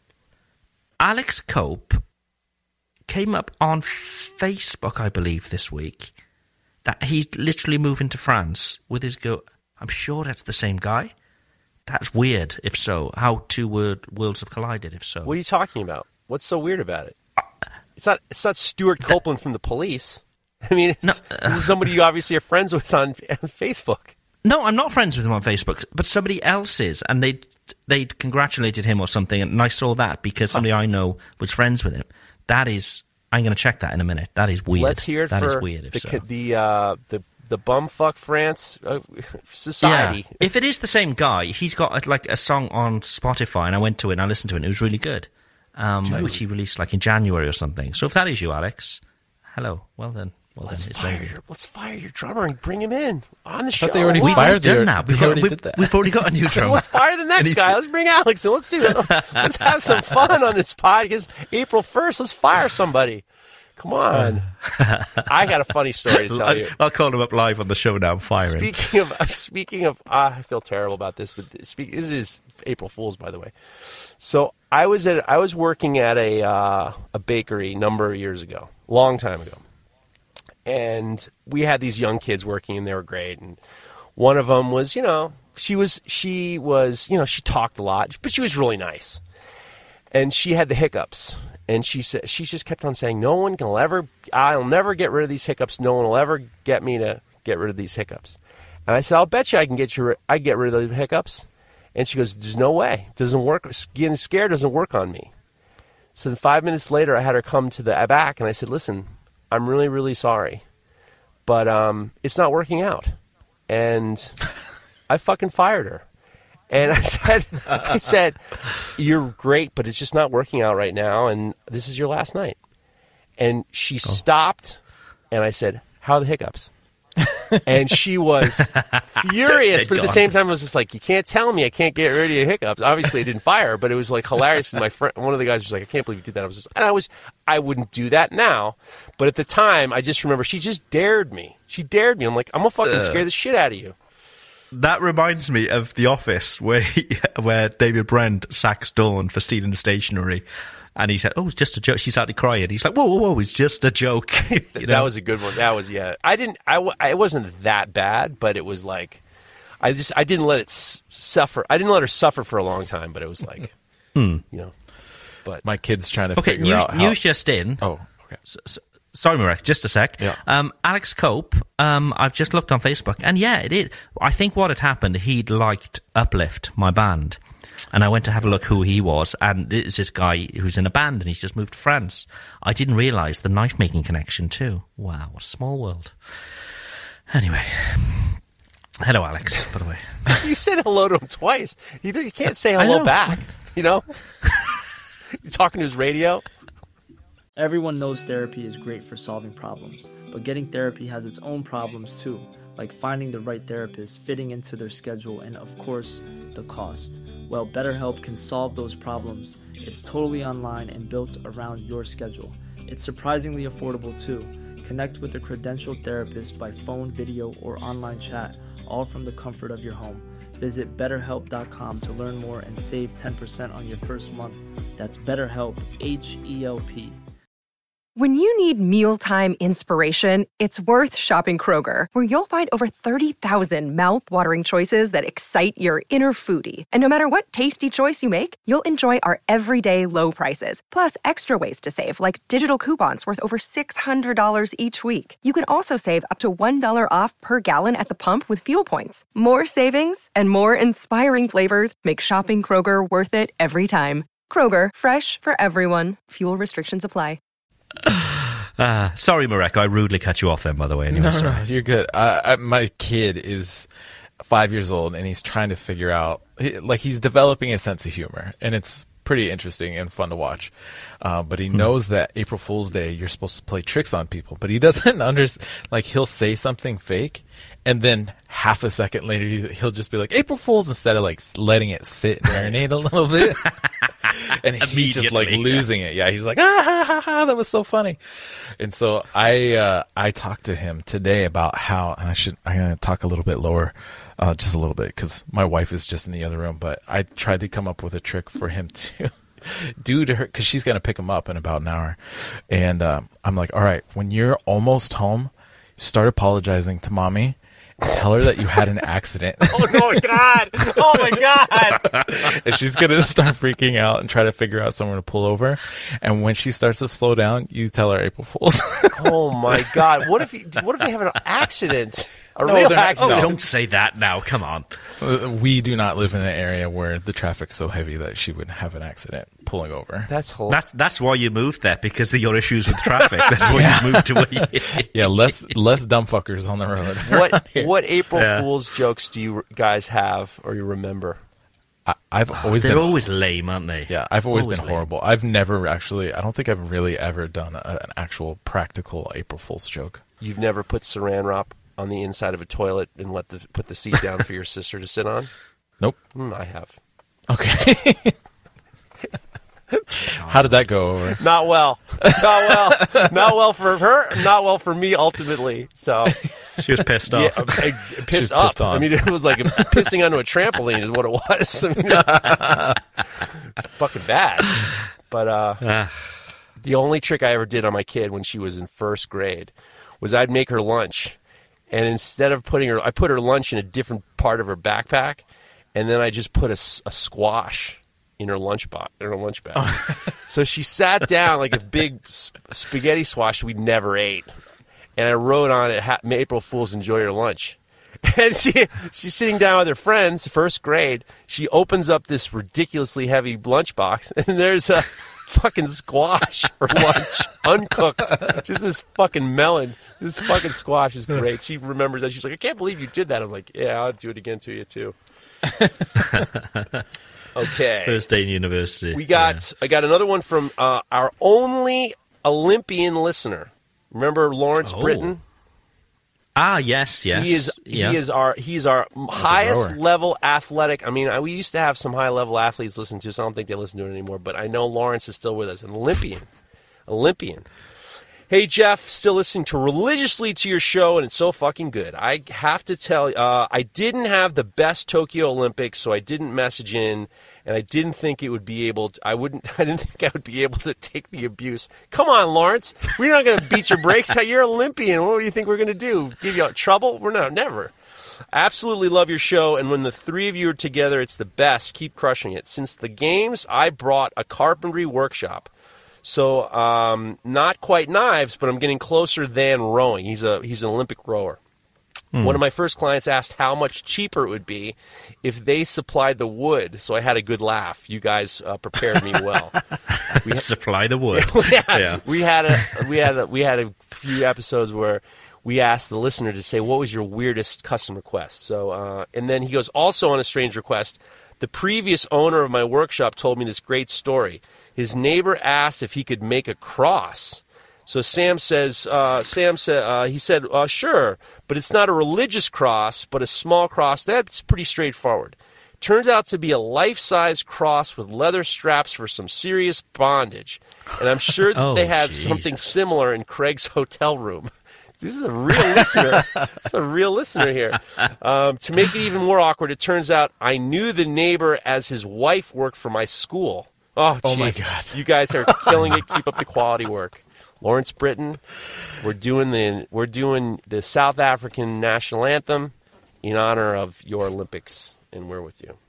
Alex Cope came up on Facebook, I believe, this week, that he's literally moving to France with his girl. I'm sure that's the same guy. That's weird, if so. How two word worlds have collided, if so.
What are you talking about? What's so weird about it? It's not. It's not Stuart Copeland from the Police. I mean, it's,
No,
this is somebody you obviously are friends with on, on Facebook.
No, I'm not friends with him on Facebook, but somebody else is, and they they congratulated him or something, and I saw that because somebody I know was friends with him. That is, I'm going to check that in a minute. That is weird.
Let's hear it
That
for
is weird, if
the
so.
the uh, the the bumfuck France uh, society.
Yeah. If it is the same guy, he's got a, like a song on Spotify, and I went to it and I listened to it, and it was really good, um, which he released like in January or something. So if that is you, Alex, hello, well done. Well
Let's
done. It's
fire
very
your let's fire your drummer and bring him in on the show.
thought they already
We've
fired
done
your-
that. We've,
they
got,
already
we've,
did that.
we've already got a new drummer.
Let's fire the next
he's-
guy. Let's bring Alex in. Let's do it. Let's have some fun on this pod because April first. Let's fire somebody. Come on. I got a funny story to tell
I'll,
you.
I'll call him up live on the show now. I'm firing.
Speaking of, uh, speaking of, uh, I feel terrible about this, but speak, this is April Fool's, by the way. So I was at, I was working at a uh, a bakery a number of years ago, long time ago, and we had these young kids working, and they were great. And one of them was, you know, she was, she was, you know, she talked a lot, but she was really nice, and she had the hiccups. And she said, she just kept on saying, no one can ever, I'll never get rid of these hiccups. No one will ever get me to get rid of these hiccups. And I said, I'll bet you I can get you, I get rid of the hiccups. And she goes, there's no way. It doesn't work. Getting scared doesn't work on me. So then five minutes later, I had her come to the back, and I said, listen, I'm really, really sorry, but um, it's not working out. And I fucking fired her. And I said, I said, you're great, but it's just not working out right now, and this is your last night. And she stopped, and I said, how are the hiccups? And she was furious, but at the
God.
same time, I was just like, you can't tell me I can't get rid of your hiccups. Obviously, I didn't fire her, but it was like hilarious. And my friend, one of the guys was like, I can't believe you did that. I was just, and I was, I wouldn't do that now. But at the time, I just remember she just dared me. She dared me. I'm like, I'm going to fucking
Uh.
scare the shit out of you.
That reminds me of The Office, where he, where David Brent sacks Dawn for stealing the stationery. And he said, oh, it's just a joke. She started crying. He's like, whoa, whoa, whoa, it's just a joke. You know?
That was a good one. That was, yeah. I didn't, I, w- I wasn't that bad, but it was like, I just, I didn't let it s- suffer. I didn't let her suffer for a long time, but it was like,
Hmm.
you know. But
My kid's trying to
Okay,
figure
news,
out how...
news just in.
Oh, okay.
S- s- Sorry, Marek, just a sec.
Yeah.
Um, Alex Cope, um, I've just looked on Facebook, and yeah, it is. I think what had happened, he'd liked Uplift, my band, and I went to have a look who he was, and it's this guy who's in a band, and he's just moved to France. I didn't realise the knife-making connection, too. Wow, what a small world. Anyway. Hello, Alex, by the way.
you said hello to him twice. You, don't- you can't say
I
hello
know.
back, you know? You're talking to his radio.
Everyone knows therapy is great for solving problems, but getting therapy has its own problems too, like finding the right therapist, fitting into their schedule, and of course, the cost. Well, BetterHelp can solve those problems. It's totally online and built around your schedule. It's surprisingly affordable too. Connect with a credentialed therapist by phone, video, or online chat, all from the comfort of your home. Visit better help dot com to learn more and save ten percent on your first month. That's BetterHelp, H E L P.
When you need mealtime inspiration, it's worth shopping Kroger, where you'll find over thirty thousand mouth-watering choices that excite your inner foodie. And no matter what tasty choice you make, you'll enjoy our everyday low prices, plus extra ways to save, like digital coupons worth over six hundred dollars each week. You can also save up to one dollar off per gallon at the pump with fuel points. More savings and more inspiring flavors make shopping Kroger worth it every time. Kroger, fresh for everyone. Fuel restrictions apply.
Uh, sorry, Marek, I rudely cut you off then, by the way. Anyway,
No,
sorry.
no, you're good. I, I, my kid is five years old, and he's trying to figure out, he, like, he's developing a sense of humor, and it's pretty interesting and fun to watch. Uh, but he
Hmm.
knows that April Fool's Day, you're supposed to play tricks on people, but he doesn't understand. Like, he'll say something fake, and then half a second later, he- he'll just be like, April Fool's, instead of, like, letting it sit and marinate a little bit. And he's just like
Immediately.
losing it. Yeah, he's like, ah, ha, ha, ha, that was so funny. And so I uh, I talked to him today about how, and I should, I'm going to talk a little bit lower, uh, just a little bit, because my wife is just in the other room. But I tried to come up with a trick for him to do to her, because she's going to pick him up in about an hour. And uh, I'm like, all right, when you're almost home, start apologizing to mommy. Tell her that you had an accident.
Oh, my God. Oh, my God.
And she's going to start freaking out and try to figure out somewhere to pull over. And when she starts to slow down, you tell her April Fool's.
Oh, my God. What if you, what if they have an accident? A
No,
real
they're not-
accident?
Oh, don't say that now. Come on.
We do not live in an area where the traffic's so heavy that she would have an accident pulling over.
That's hilarious.
That's that's why you moved there, because of your issues with traffic. That's why you moved away.
Yeah, less less dumb fuckers on the road.
What what April
Yeah.
Fool's jokes do you guys have or you remember?
I, I've always
They're
been
always lame, aren't they?
yeah. I've always,
always
been
lame.
horrible. I've never actually. I don't think I've really ever done a, an actual practical April Fool's joke.
You've never put saran wrap on the inside of a toilet and let the put the seat down for your sister to sit on?
Nope.
Mm, I have.
Okay. How did that go over?
Not well. Not well. Not well for her. Not well for me ultimately. So
She was pissed
yeah,
off.
I- I-
She's
pissed up.
pissed on.
I mean, it was like pissing onto a trampoline is what it was. I mean, fucking bad. But uh,
Ah.
the only trick I ever did on my kid when she was in first grade was I'd make her lunch, and instead of putting her, I put her lunch in a different part of her backpack, and then I just put a, s- a squash in her lunch box, in her lunch bag. So she sat down like a big s- spaghetti squash we never ate, and I wrote on it, "Ha- "April Fools, enjoy your lunch." And she she's sitting down with her friends, first grade. She opens up this ridiculously heavy lunchbox, and there's a fucking squash for lunch, uncooked. Just this fucking melon. This fucking squash is great. She remembers that. She's like, I can't believe you did that. I'm like, yeah, I'll do it again to you too. Okay.
First day in university.
We got I got another one from uh, our only Olympian listener. Remember Lawrence
Oh.
Britton?
Ah, yes, yes.
He is
yeah.
he is our he's our highest
rower.
level athletic. I mean, I, we used to have some high level athletes listen to us. I don't think they listen to it anymore, but I know Lawrence is still with us. An Olympian. Olympian. Hey, Jeff, still listening to religiously to your show, and it's so fucking good. I have to tell you, uh, I didn't have the best Tokyo Olympics, so I didn't message in, and I didn't think it would be able to, I wouldn't, I didn't think I would be able to take the abuse. Come on, Lawrence. We're not going to beat your brakes. You're Olympian. What do you think we're going to do? Give you trouble? We're not, never. Absolutely love your show, and when the three of you are together, it's the best. Keep crushing it. Since the games, I brought a carpentry workshop. So, um, not quite knives, but I'm getting closer than rowing. He's a he's an Olympic rower. Mm. One of my first clients asked how much cheaper it would be if they supplied the wood. So I had a good laugh. You guys uh, prepared me well.
We had, supply the wood.
we, had,
yeah.
we had a we had a, we had a few episodes where we asked the listener to say what was your weirdest custom request. So, uh, and then he goes, also on a strange request, the previous owner of my workshop told me this great story. His neighbor asked if he could make a cross. So Sam says, uh, Sam said, uh, he said, uh, sure, but it's not a religious cross, but a small cross. That's pretty straightforward. Turns out to be a life-size cross with leather straps for some serious bondage. And I'm sure that
oh,
they have
Jesus.
something similar in Craig's hotel room. This is a real listener. This is a real listener here. Um, to make it even more awkward, it turns out I knew the neighbor as his wife worked for my school. Oh,
oh my
geez.
God.
You guys are killing it. Keep up the quality work. Lawrence Britton, we're doing the we're doing the South African national anthem in honor of your Olympics, and we're with you.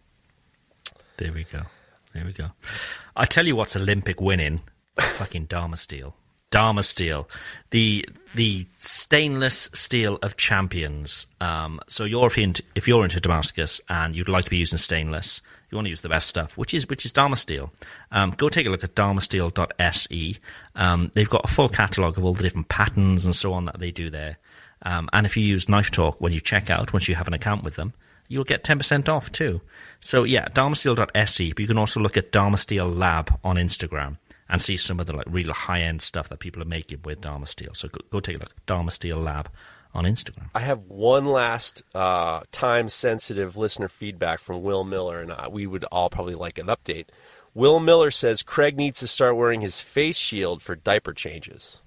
There we go. There we go. I tell you what's Olympic winning. Fucking Dharma Steel. Dharma Steel. The the stainless steel of champions. Um, so you're if, you're into, if you're into Damascus and you'd like to be using stainless, you want to use the best stuff, which is which is Dharma Steel. Um, go take a look at dharma steel dot s e. Um, they've got a full catalogue of all the different patterns and so on that they do there. Um, and if you use Knife Talk when you check out, once you have an account with them, you'll get ten percent off too. So yeah, dharma steel dot s e, but you can also look at Dharma Steel Lab on Instagram and see some of the like real high-end stuff that people are making with Dharma Steel. So go, go take a look at Dharma Steel Lab on Instagram.
I have one last uh, time-sensitive listener feedback from Will Miller, and uh, we would all probably like an update. Will Miller says Craig needs to start wearing his face shield for diaper changes.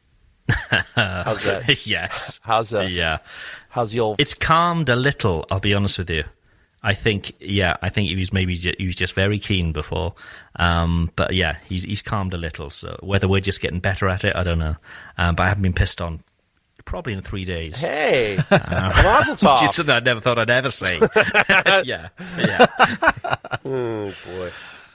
How's that?
Yes.
How's that?
Yeah.
How's the old...
It's calmed a little, I'll be honest with you. I think, yeah, I think he was maybe he was just very keen before, um, but yeah, he's he's calmed a little. So whether we're just getting better at it, I don't know. Um, but I haven't been pissed on probably in three days.
Hey, uh, Mazel tov.
Which is something I never thought I'd ever say. yeah, yeah.
Oh boy.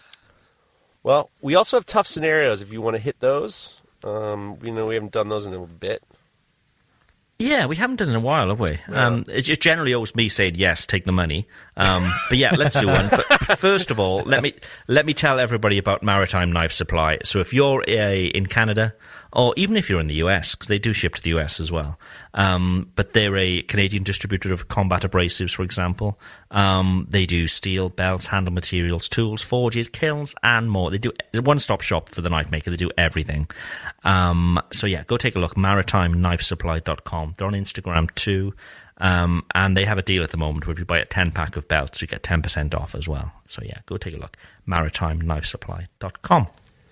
Well, we also have tough scenarios if you want to hit those. Um, you know, we haven't done those in a bit.
Yeah, we haven't done it in a while, have we?
Yeah.
Um, it's just generally always me saying yes, take the money. Um, but yeah, let's do one. But first of all, let me let me tell everybody about Maritime Knife Supply. So if you're uh, in Canada, or even if you're in the U S, because they do ship to the U S as well, um, but they're a Canadian distributor of combat abrasives, for example. Um, they do steel, belts, handle materials, tools, forges, kilns, and more. They do a one-stop shop for the knife maker. They do everything. Um, so yeah, go take a look, maritime knife supply dot com. They're on Instagram too. Um, and they have a deal at the moment where if you buy a ten-pack of belts, you get ten percent off as well. So yeah, go take a look, maritime knife supply dot com.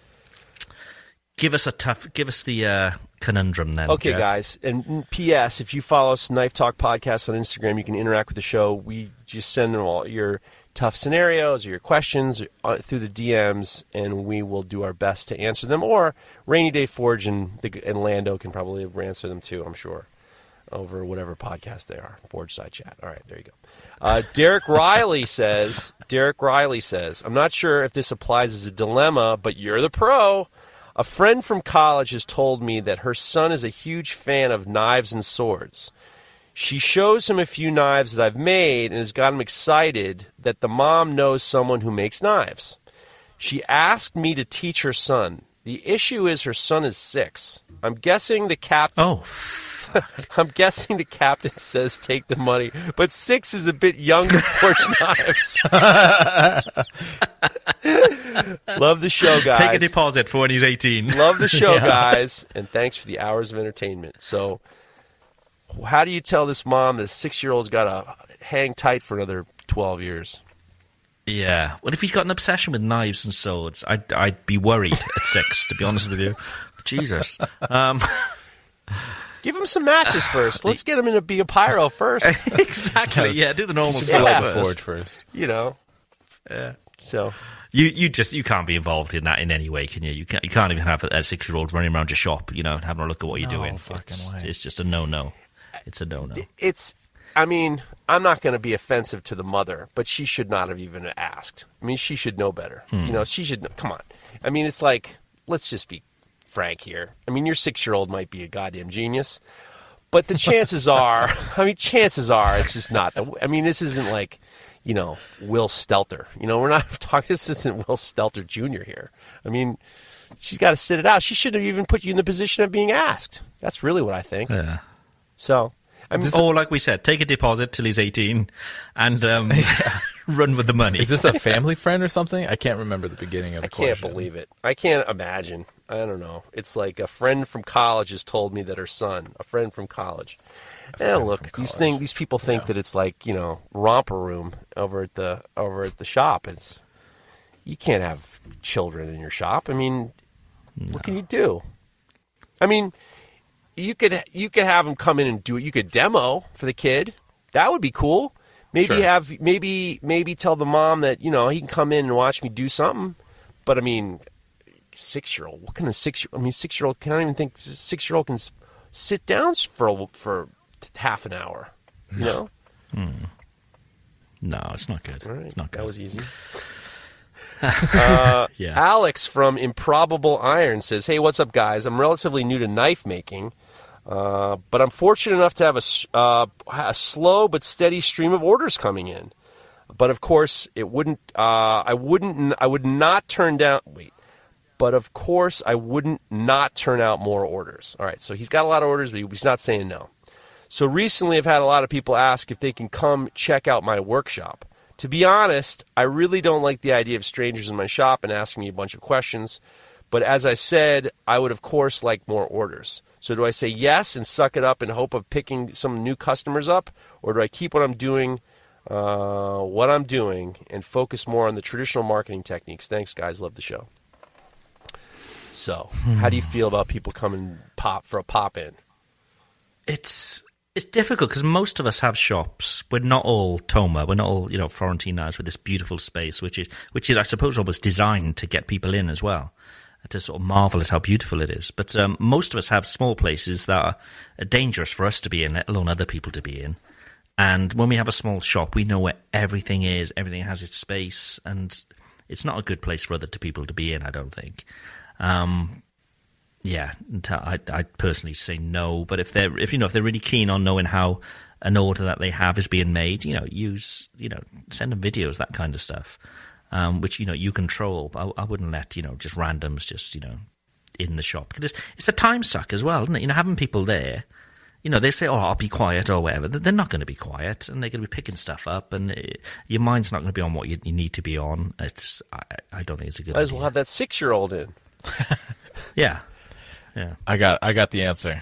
Give us a tough, give us the uh, conundrum then.
Okay,
Jeff.
guys. And P S, if you follow us, Knife Talk Podcast on Instagram, you can interact with the show. We just send them all your tough scenarios or your questions through the D Ms, and we will do our best to answer them. Or Rainy Day Forge and, the, and Lando can probably answer them too, I'm sure, over whatever podcast they are. Forge Side Chat. All right, there you go. Uh, Derek Riley says, Derek Riley says, I'm not sure if this applies as a dilemma, but you're the pro. A friend from college has told me that her son is a huge fan of knives and swords. She shows him a few knives that I've made and has got him excited that the mom knows someone who makes knives. She asked me to teach her son. The issue is her son is six. I'm guessing the captain...
Oh,
I'm guessing the captain says take the money, but six is a bit young to forge knives. Love the show, guys.
Take a deposit for when he's eighteen.
Love the show,
Yeah.
guys, and thanks for the hours of entertainment. So, how do you tell this mom that six-year-old's got to hang tight for another twelve years?
Yeah. Well, if he's got an obsession with knives and swords, I'd, I'd be worried at six, to be honest with you. Jesus. Um,
Give him some matches first. Let's get him in to be a pyro first.
Exactly. Yeah, do the normal
Just
stuff
light
first.
the forge first.
You know. Yeah. So
You you just you can't be involved in that in any way, can you? You can't you can't even have a six year old running around your shop, you know, having a look at what you're
No
doing.
fucking
It's,
way.
it's just a no no. It's a no no.
it's. I mean, I'm not going to be offensive to the mother, but she should not have even asked. I mean, she should know better.
Hmm.
You know, she should. Know, come on. I mean, it's like, let's just be frank here. I mean, your six-year-old might be a goddamn genius, but the chances are, I mean, chances are, it's just not. The, I mean, this isn't like, you know, Will Stelter. You know, we're not talking. This isn't Will Stelter Junior here. I mean, she's got to sit it out. She shouldn't have even put you in the position of being asked. That's really what I think.
Yeah.
So. I mean,
Or, like we said, take a deposit till he's eighteen and um, run with the money.
Is this a family friend or something? I can't remember the beginning of the
I can't
question.
believe it. I can't imagine. I don't know. It's like a friend from college has told me that her son, a friend from college. And look,
from
these
college.
thing, these people think
Yeah.
that it's like, you know, romper room over at the over at the shop. It's you can't have children in your shop. I mean, what can you do? I mean, you could you could have them come in and do it. You could demo for the kid. That would be cool. Maybe
Sure.
have maybe maybe tell the mom that, you know, he can come in and watch me do something. But I mean, six year old. What kind of six? I mean, six year old. Can I even think six year old can s- sit down for a, for half an hour? You know.
No, it's not good.
All right.
It's not good.
That was easy. uh,
Yeah.
Alex from Improbable Iron says, "Hey, what's up, guys? I'm relatively new to knife making, uh, but I'm fortunate enough to have a, s- uh, a slow but steady stream of orders coming in. But of course, it wouldn't. Uh, I wouldn't. I would not turn down. Wait. But of course, I wouldn't not turn out more orders. All right. So he's got a lot of orders, but he's not saying no. So recently, I've had a lot of people ask if they can come check out my workshop. To be honest, I really don't like the idea of strangers in my shop and asking me a bunch of questions. But as I said, I would, of course, like more orders. So do I say yes and suck it up in hope of picking some new customers up? Or do I keep what I'm doing, uh, what I'm doing, and focus more on the traditional marketing techniques? Thanks, guys. Love the show. So how do you feel about people coming pop for a pop-in?
It's it's difficult because most of us have shops. We're not all Toma. We're not all, you know, Florentine knives with this beautiful space, which is which is I suppose almost designed to get people in as well, to sort of marvel at how beautiful it is. But um, most of us have small places that are dangerous for us to be in, let alone other people to be in. And when we have a small shop, we know where everything is. Everything has its space, and it's not a good place for other people to be in, I don't think. Um, yeah, I I personally say no. But if they're if you know if they're really keen on knowing how an order that they have is being made, you know, use you know send them videos, that kind of stuff, um, which you know you control. I, I wouldn't let you know just randoms just you know in the shop because it's, it's a time suck as well, isn't it? You know, having people there. You know, they say, oh, I'll be quiet or whatever. They're not going to be quiet, and they're going to be picking stuff up, and it, your mind's not going to be on what you, you need to be on. It's, I, I don't think it's a good
Might as
idea.
well have that six-year-old in.
Yeah, yeah.
I got I got the answer.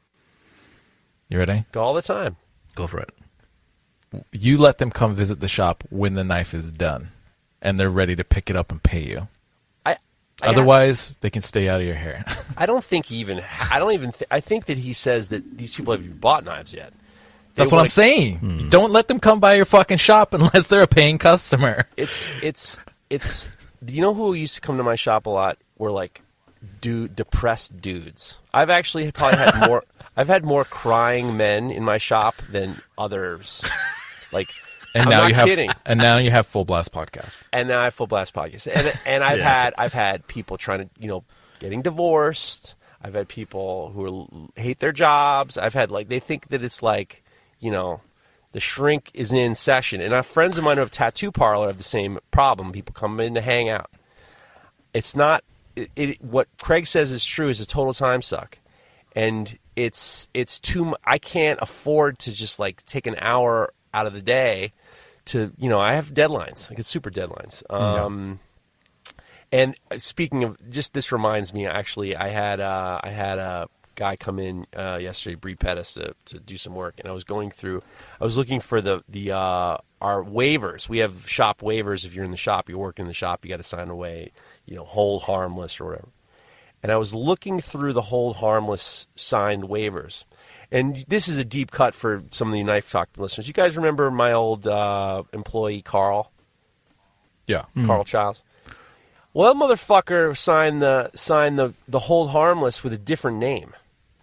You ready?
Go all the time.
Go for it.
You let them come visit the shop when the knife is done, and they're ready to pick it up and pay you.
I, I
Otherwise, they can stay out of your hair.
I don't think he even. I don't even. Th- I think that he says that these people haven't even bought knives yet. They
That's what
wanna-
I'm saying. Don't let them come by your fucking shop unless they're a paying customer.
It's it's it's. You know who used to come to my shop a lot? Were like, dude, depressed dudes. I've actually probably had more. I've had more crying men in my shop than others. Like,
And
I'm
now
not
you have
kidding.
and now you have Full Blast Podcast.
And now I have Full Blast Podcast, and and I've
Yeah.
had I've had people trying to you know getting divorced. I've had people who are, hate their jobs. I've had like they think that it's like you know the shrink is in session. And our friends of mine who have tattoo parlor have the same problem. People come in to hang out. It's not it, it, what Craig says is true. Is a total time suck, and it's it's too. mu- I can't afford to just like take an hour out of the day to you know I have deadlines. I get super deadlines. Um, And speaking of just this reminds me actually I had uh, I had a guy come in uh, yesterday, Bree Pettis, to, to do some work, and I was going through. I was looking for the the uh, our waivers. We have shop waivers. If you're in the shop, you work in the shop, you got to sign away, you know, hold harmless or whatever. And I was looking through the hold harmless signed waivers. And this is a deep cut for some of the Knife Talk listeners. You guys remember my old uh, employee, Carl?
Yeah.
Carl Childs. Well, that motherfucker signed the signed the, the hold harmless with a different name.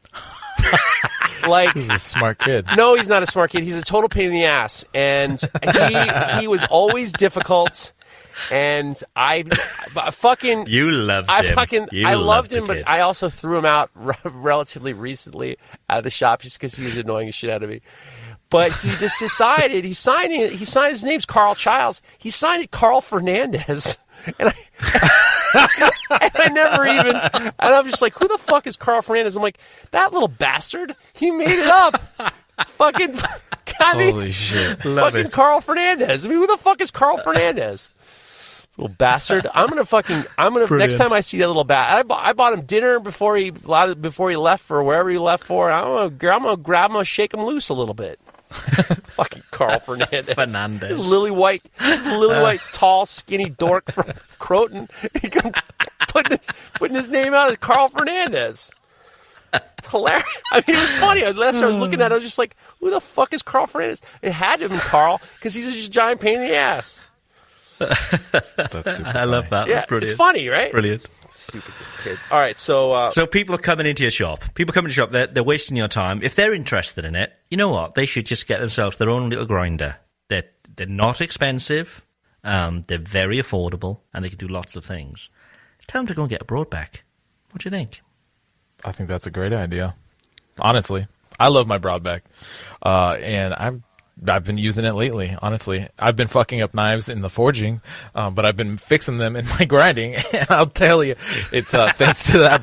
Like,
He's a smart kid.
No, he's not a smart kid. He's a total pain in the ass. And he he was always difficult. And I, I fucking
you loved
I
him.
fucking
You
I loved,
loved
him,
the
but
kid.
I also threw him out re- relatively recently out of the shop just because he was annoying the shit out of me. But he just decided he signed it. He signed his name's Carl Childs. He signed it Carl Fernandez, and I and I never even. And I'm just like, who the fuck is Carl Fernandez? I'm like, that little bastard. He made it up. Fucking. I mean,
Holy shit.
Love
fucking
it.
Carl Fernandez. I mean, who the fuck is Carl Fernandez? Little bastard! I'm gonna fucking. I'm gonna
Brilliant.
next time I see that little bat. I bought, I bought him dinner before he before he left for wherever he left for. I'm gonna, I'm gonna grab him, and shake him loose a little bit. Fucking Carl Fernandez.
Fernandez.
This lily white, this lily white, tall, skinny dork from Croton. He come putting his, putting his name out as Carl Fernandez. It's hilarious. I mean, it was funny. Last time I was looking at it, I was just like, who the fuck is Carl Fernandez? It had to have been Carl because he's just a giant pain in the ass.
That's super
I love that.
Yeah,
Brilliant.
it's funny, right?
Brilliant.
Stupid kid. All right, so uh,
So people are coming into your shop. People coming to your shop, they're, they're wasting your time. If they're interested in it, you know what? They should just get themselves their own little grinder. They're, they're not expensive. Um, they're very affordable, and they can do lots of things. Tell them to go and get a Broadback. What do you think?
I think that's a great idea. Honestly, I love my Broadback, uh, and I've I've been using it lately. Honestly, I've been fucking up knives in the forging, um, but I've been fixing them in my grinding. And I'll tell you, it's uh, thanks to that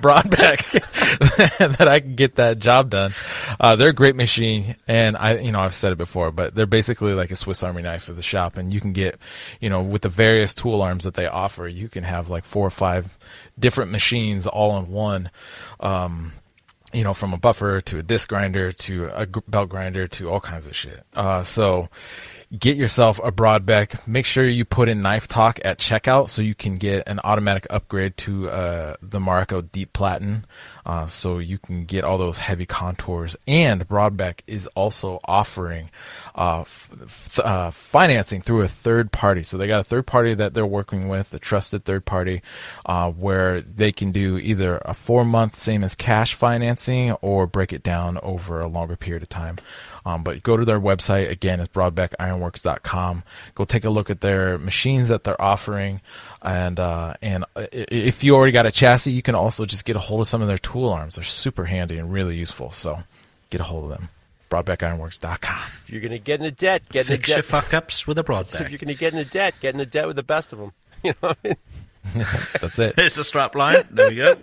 Broadback that I can get that job done. Uh, they're a great machine, and I, you know, I've said it before, but they're basically like a Swiss Army knife for the shop. And you can get, you know, with the various tool arms that they offer, you can have like four or five different machines all in one. Um, you know, from a buffer to a disc grinder to a g- belt grinder to all kinds of shit. Uh, so get yourself a Broadback. Make sure you put in Knife Talk at checkout so you can get an automatic upgrade to uh, the Marco Deep Platinum. Uh, so you can get all those heavy contours. And Broadback is also offering uh, f- f- uh, financing through a third party. So they got a third party that they're working with, a trusted third party, uh, where they can do either a four month, same as cash financing, or break it down over a longer period of time. Um, but go to their website. Again, it's broadback ironworks dot com. Go take a look at their machines that they're offering. And uh, and if you already got a chassis, you can also just get a hold of some of their tool arms. They're super handy and really useful. So get a hold of them. broadback ironworks dot com.
if you're going to get into debt, get into
Fix your
debt.
fuck-ups with a
If
Broadback.
you're going to get into debt, get into debt with the best of them. You know what I mean?
That's it.
There's the strap line. There we go.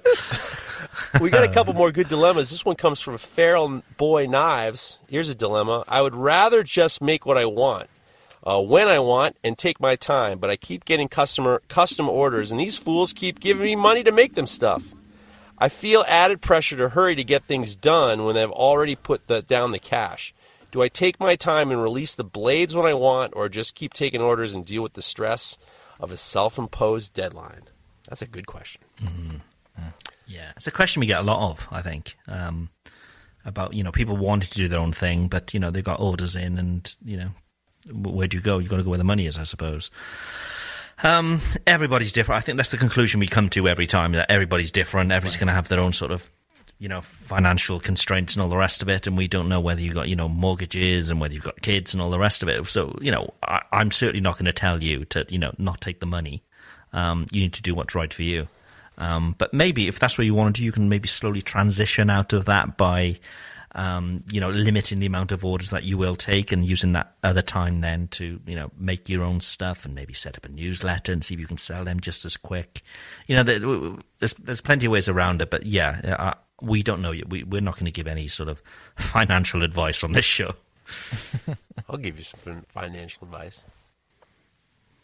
We got a couple more good dilemmas. This one comes from Feral Boy Knives. Here's a dilemma. I would rather just make what I want, uh, when I want, and take my time, but I keep getting customer custom orders, and these fools keep giving me money to make them stuff. I feel added pressure to hurry to get things done when they've already put the, down the cash. Do I take my time and release the blades when I want, or just keep taking orders and deal with the stress of a self-imposed deadline? That's a good question.
Mm-hmm. Yeah, it's a question we get a lot of, I think, um, about, you know, people wanting to do their own thing, but, you know, they've got orders in and, you know, where do you go? You've got to go where the money is, I suppose. Um, everybody's different. I think that's the conclusion we come to every time, that everybody's different. Everybody's going to have their own sort of, you know, financial constraints and all the rest of it, and we don't know whether you've got, you know, mortgages and whether you've got kids and all the rest of it. So, you know, I, I'm certainly not going to tell you to, you know, not take the money. Um, you need to do what's right for you. Um, but maybe if that's what you want to do, you can maybe slowly transition out of that by, um, you know, limiting the amount of orders that you will take and using that other time then to, you know, make your own stuff and maybe set up a newsletter and see if you can sell them just as quick. You know, there's there's plenty of ways around it, but yeah, uh, we don't know yet. We, we're not going to give any sort of financial advice on this show.
I'll give you some financial advice.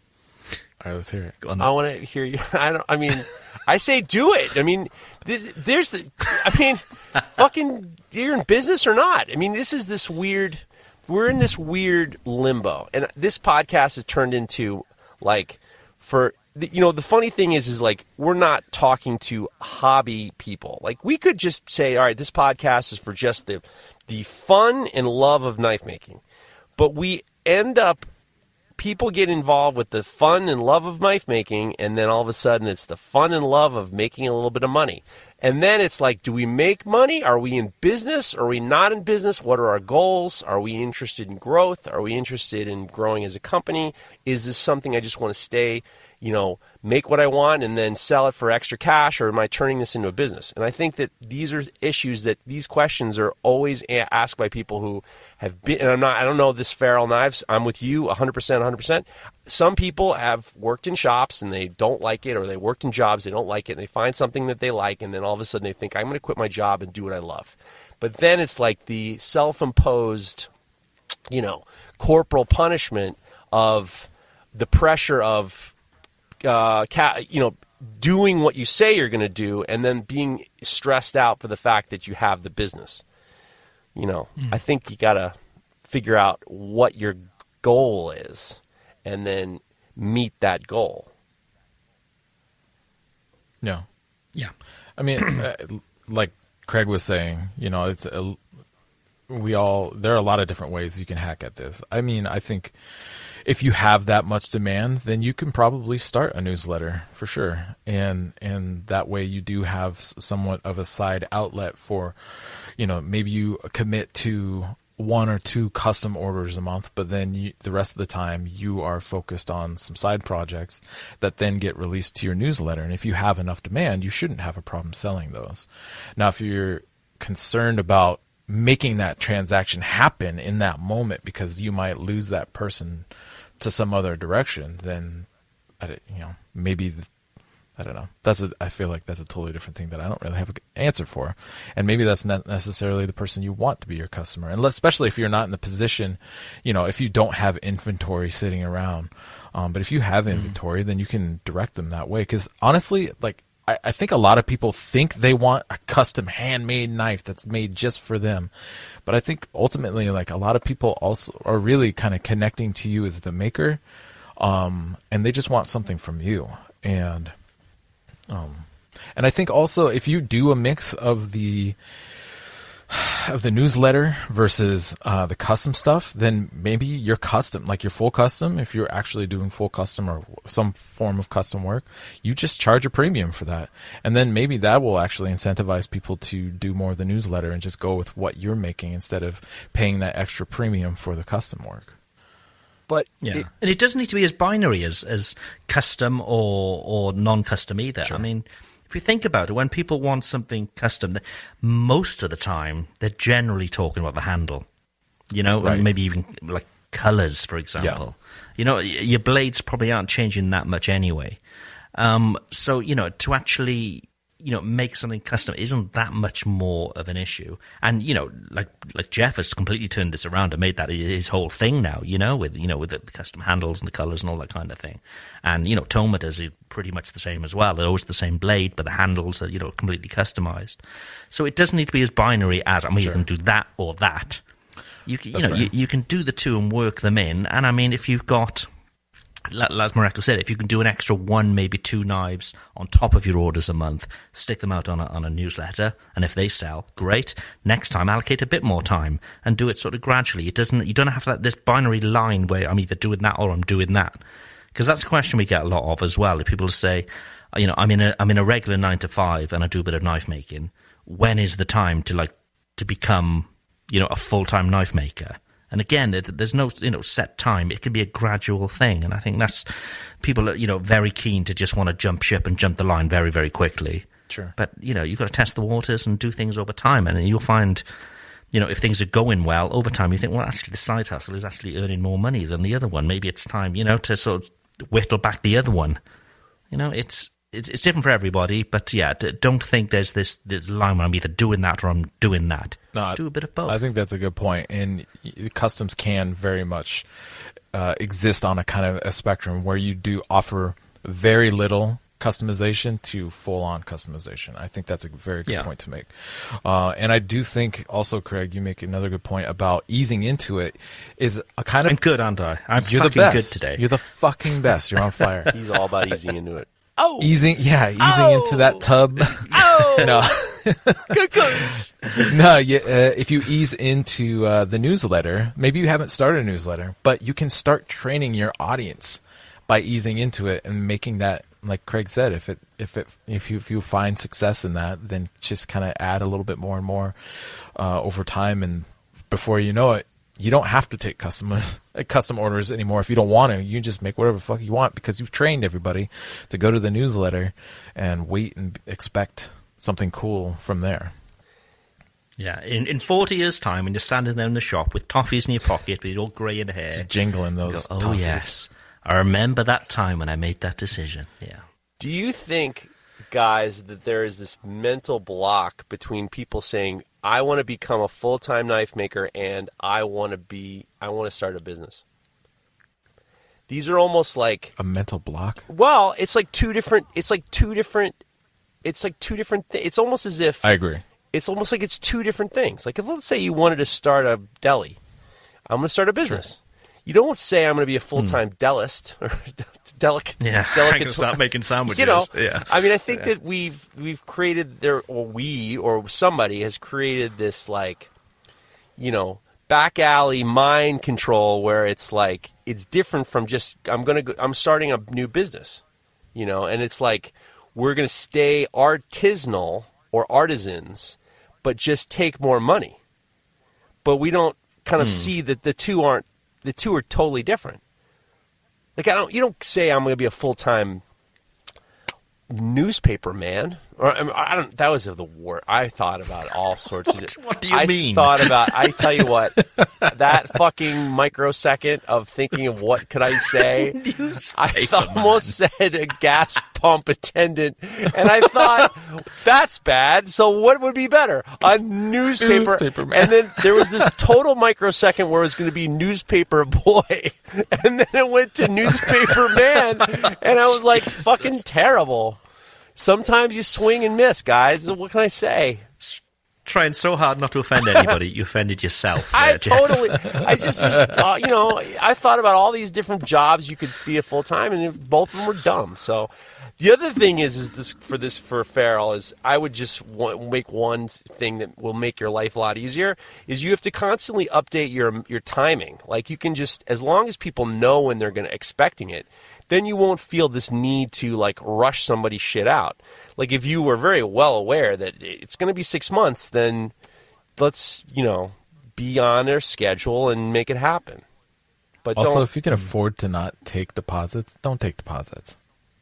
All right, let's hear it.
Go on.
I want to hear you. I don't. I mean, I say do it. I mean, this, there's the. I mean, fucking, you're in business or not? I mean, this is this weird. We're in this weird limbo, and this podcast has turned into like for. You know, the funny thing is, is like, we're not talking to hobby people. Like, we could just say, all right, this podcast is for just the the fun and love of knife making. But we end up, people get involved with the fun and love of knife making, and then all of a sudden it's the fun and love of making a little bit of money. And then it's like, do we make money? Are we in business? Are we not in business? What are our goals? Are we interested in growth? Are we interested in growing as a company? Is this something I just want to stay, you know, make what I want and then sell it for extra cash, or am I turning this into a business? And I think that these are issues that these questions are always a- asked by people who have been, and I'm not, I don't know this Feral Knives, I'm with you one hundred percent, one hundred percent. Some people have worked in shops and they don't like it, or they worked in jobs, they don't like it, and they find something that they like, and then all of a sudden they think, I'm going to quit my job and do what I love. But then it's like the self-imposed, you know, corporal punishment of the pressure of, Uh, ca- you know, doing what you say you're going to do, and then being stressed out for the fact that you have the business. You know, mm. I think you got to figure out what your goal is, and then meet that goal.
Yeah,
yeah.
I mean, uh, like Craig was saying, you know, it's a, we all there are a lot of different ways you can hack at this. I mean, I think. If you have that much demand, then you can probably start a newsletter for sure, and and that way you do have somewhat of a side outlet for, you know, maybe you commit to one or two custom orders a month, but then you, the rest of the time you are focused on some side projects that then get released to your newsletter. And if you have enough demand, you shouldn't have a problem selling those. Now, if you're concerned about making that transaction happen in that moment because you might lose that person to some other direction, then I, you know, maybe I don't know. That's a, I feel like that's a totally different thing that I don't really have an answer for, and maybe that's not necessarily the person you want to be your customer, and especially if you're not in the position, you know, if you don't have inventory sitting around. Um, but if you have inventory, mm. then you can direct them that way. Because honestly, like I, I think a lot of people think they want a custom handmade knife that's made just for them. But I think ultimately, like a lot of people also are really kind of connecting to you as the maker, um, and they just want something from you. And um, and I think also if you do a mix of the of the newsletter versus uh, the custom stuff, then maybe your custom, like your full custom, if you're actually doing full custom or some form of custom work, you just charge a premium for that. And then maybe that will actually incentivize people to do more of the newsletter and just go with what you're making instead of paying that extra premium for the custom work.
But
yeah,
it,
and it doesn't need to be as binary as, as custom or, or non-custom either.
Sure.
I mean, if you think about it, when people want something custom, most of the time they're generally talking about the handle, you know,
right.
and maybe even like colors, for example. Yeah. You know, your blades probably aren't changing that much anyway. Um, so, you know, to actually, you know, make something custom isn't that much more of an issue. And, you know, like like Jeff has completely turned this around and made that his whole thing now, you know, with, you know, with the custom handles and the colors and all that kind of thing. And, you know, Toma does it pretty much the same as well. They're always the same blade, but the handles are, you know, completely customized. So it doesn't need to be as binary as, I mean, sure. you can do that or that. You can, you know, you, you can do the two and work them in. And, I mean, if you've got, as Mareko said, if you can do an extra one, maybe two knives on top of your orders a month, stick them out on a, on a newsletter, and if they sell, great. Next time, allocate a bit more time and do it sort of gradually. It doesn't. You don't have that this binary line where I'm either doing that or I'm doing that, because that's a question we get a lot of as well. If people say, you know, I'm in a I'm in a regular nine to five and I do a bit of knife making. When is the time to like to become, you know, a full time knife maker? And again, there's no, you know, set time. It can be a gradual thing. And I think that's, people are, you know, very keen to just want to jump ship and jump the line very, very quickly.
Sure.
But, you know, you've got to test the waters and do things over time. And you'll find, you know, if things are going well over time, you think, well, actually, the side hustle is actually earning more money than the other one. Maybe it's time, you know, to sort of whittle back the other one. You know, it's, it's, it's different for everybody. But yeah, don't think there's this, this line where I'm either doing that or I'm doing that. No, do a bit of both.
I think that's a good point. And customs can very much uh, exist on a kind of a spectrum where you do offer very little customization to full-on customization. I think that's a very good
yeah.
point to make. Uh, and I do think also, Craig, you make another good point about easing into it is a kind of...
I'm good, aren't I? I'm
you're
fucking
the best.
good today.
You're the fucking best. You're on fire.
He's all about easing into it.
Oh! Easing, yeah, easing
oh!
into that tub.
Oh!
no.
Good, good.
No, yeah, uh, if you ease into uh, the newsletter, maybe you haven't started a newsletter, but you can start training your audience by easing into it and making that, like Craig said, if it if it if you if you find success in that, then just kind of add a little bit more and more uh, over time, and before you know it, you don't have to take custom custom orders anymore if you don't want to. You can just make whatever the fuck you want because you've trained everybody to go to the newsletter and wait and expect something cool from there.
Yeah, in in forty years' time, when you're standing there in the shop with toffees in your pocket, with your all grey in the hair,
just jingling those.
Go, oh
toffees.
Yes, I remember that time when I made that decision. Yeah.
Do you think, guys, that there is this mental block between people saying, "I want to become a full-time knife maker," and "I want to be, I want to start a business"? These are almost like
a mental block.
Well, it's like two different. It's like two different. It's like two different. Th- it's almost as if
I agree.
It's almost like it's two different things. Like if let's say you wanted to start a deli, I'm going to start a business. Sure. You don't say I'm going to be a full-time hmm. delist or delicate.
Yeah,
delicate
I'm going to start making sandwiches.
You know,
yeah.
I mean, I think
yeah.
that we've we've created there, or we, or somebody has created this like, you know, back alley mind control where it's like it's different from just I'm going to I'm starting a new business, you know, and it's like we're going to stay artisanal or artisans, but just take more money. But we don't kind of hmm. see that the two aren't. The two are totally different. Like I don't, you don't say I'm going to be a full time newspaper man, or I, mean, I don't. That was the word. I thought about all sorts
what,
of.
What do you
I
mean?
I thought about. I tell you what, that fucking microsecond of thinking of what could I say. I thought, almost said a gas pump attendant, and I thought that's bad. So what would be better? A newspaper.
newspaper man.
And then there was this total microsecond where it was going to be newspaper boy, and then it went to newspaper man, and I was like, fucking terrible. Sometimes you swing and miss, guys. What can I say?
Trying so hard not to offend anybody, you offended yourself.
I
uh,
totally. I just was, uh, you know, I thought about all these different jobs you could be a full time, and both of them were dumb. So, the other thing is, is this for this for Farrell is I would just want, make one thing that will make your life a lot easier is you have to constantly update your your timing. Like you can just as long as people know when they're going to expecting it. Then you won't feel this need to like rush somebody's shit out. Like if you were very well aware that it's going to be six months, then let's, you know, be on their schedule and make it happen. But
also,
don't,
if you can afford to not take deposits, don't take deposits.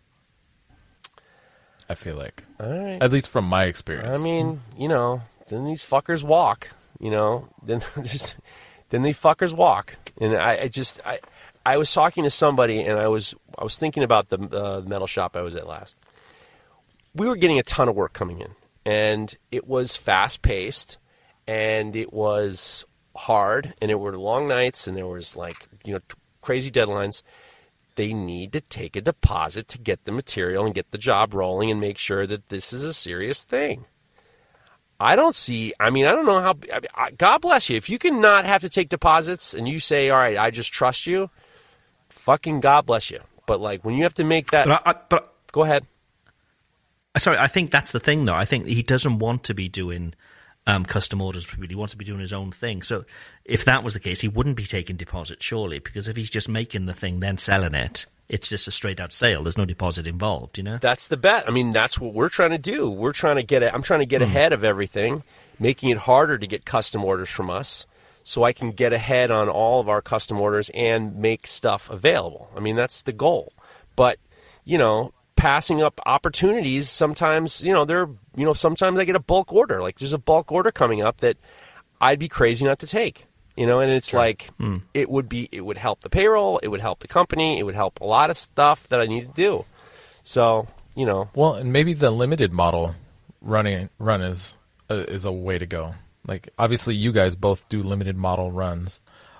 I feel like,
all right.
At least from my experience.
I mean, you know, then these fuckers walk. You know, then just then they fuckers walk, and I, I just I. I was talking to somebody, and I was I was thinking about the uh, metal shop I was at last. We were getting a ton of work coming in, and it was fast-paced, and it was hard, and it were long nights, and there was, like, you know, t- crazy deadlines. They need to take a deposit to get the material and get the job rolling and make sure that this is a serious thing. I don't see, I mean, I don't know how, I mean, I, God bless you. If you can not have to take deposits and you say, all right, I just trust you, fucking God bless you. But like when you have to make that,
but I, I, but
go ahead.
Sorry, I think that's the thing, though. I think he doesn't want to be doing um, custom orders for people. He wants to be doing his own thing. So if that was the case, he wouldn't be taking deposits, surely, because if he's just making the thing, then selling it, it's just a straight-out sale. There's no deposit involved, you know?
That's the bet. I mean, that's what we're trying to do. We're trying to get. I'm trying to get mm. ahead of everything, making it harder to get custom orders from us, so I can get ahead on all of our custom orders and make stuff available. I mean, that's the goal. But, you know, passing up opportunities, sometimes, you know, they're, you know, sometimes I get a bulk order. Like, there's a bulk order coming up that I'd be crazy not to take. You know, and it's sure. like mm. it would be, it would help the payroll, it would help the company, it would help a lot of stuff that I need to do. So, you know,
well, and maybe the limited model running run is uh, is a way to go. Like, obviously, you guys both do limited model runs.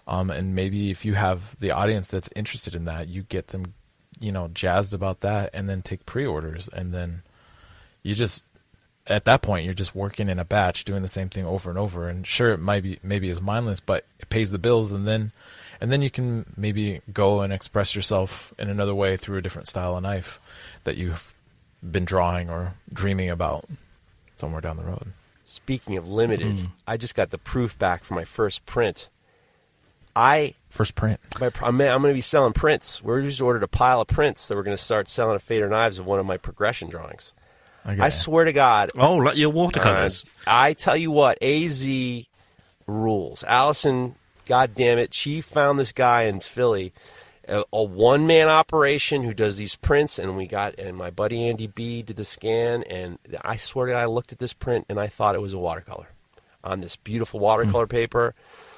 Um, and maybe if you have the audience that's interested in that, you get them, you know, jazzed about that, and then take pre-orders, and then you just, at that point, you're just working in a batch, doing the same thing over and over. And sure, it might be maybe it's mindless, but it pays the bills, and then and then you can maybe go and express yourself in another way through a different style of knife that you've been drawing or dreaming about somewhere down the road.
Speaking of limited, mm. I just got the proof back for my first print. I
first print.
My, I'm, I'm going to be selling prints. We just ordered a pile of prints that we're going to start selling at Fader Knives of one of my progression drawings. Okay. I swear to God.
Oh, like your watercolors.
Uh, I tell you what, A Z rules. Allison, God damn it, she found this guy in Philly, a, a one-man operation who does these prints, and we got, and my buddy Andy B did the scan, and I swear to God, I looked at this print, and I thought it was a watercolor on this beautiful watercolor hmm. paper.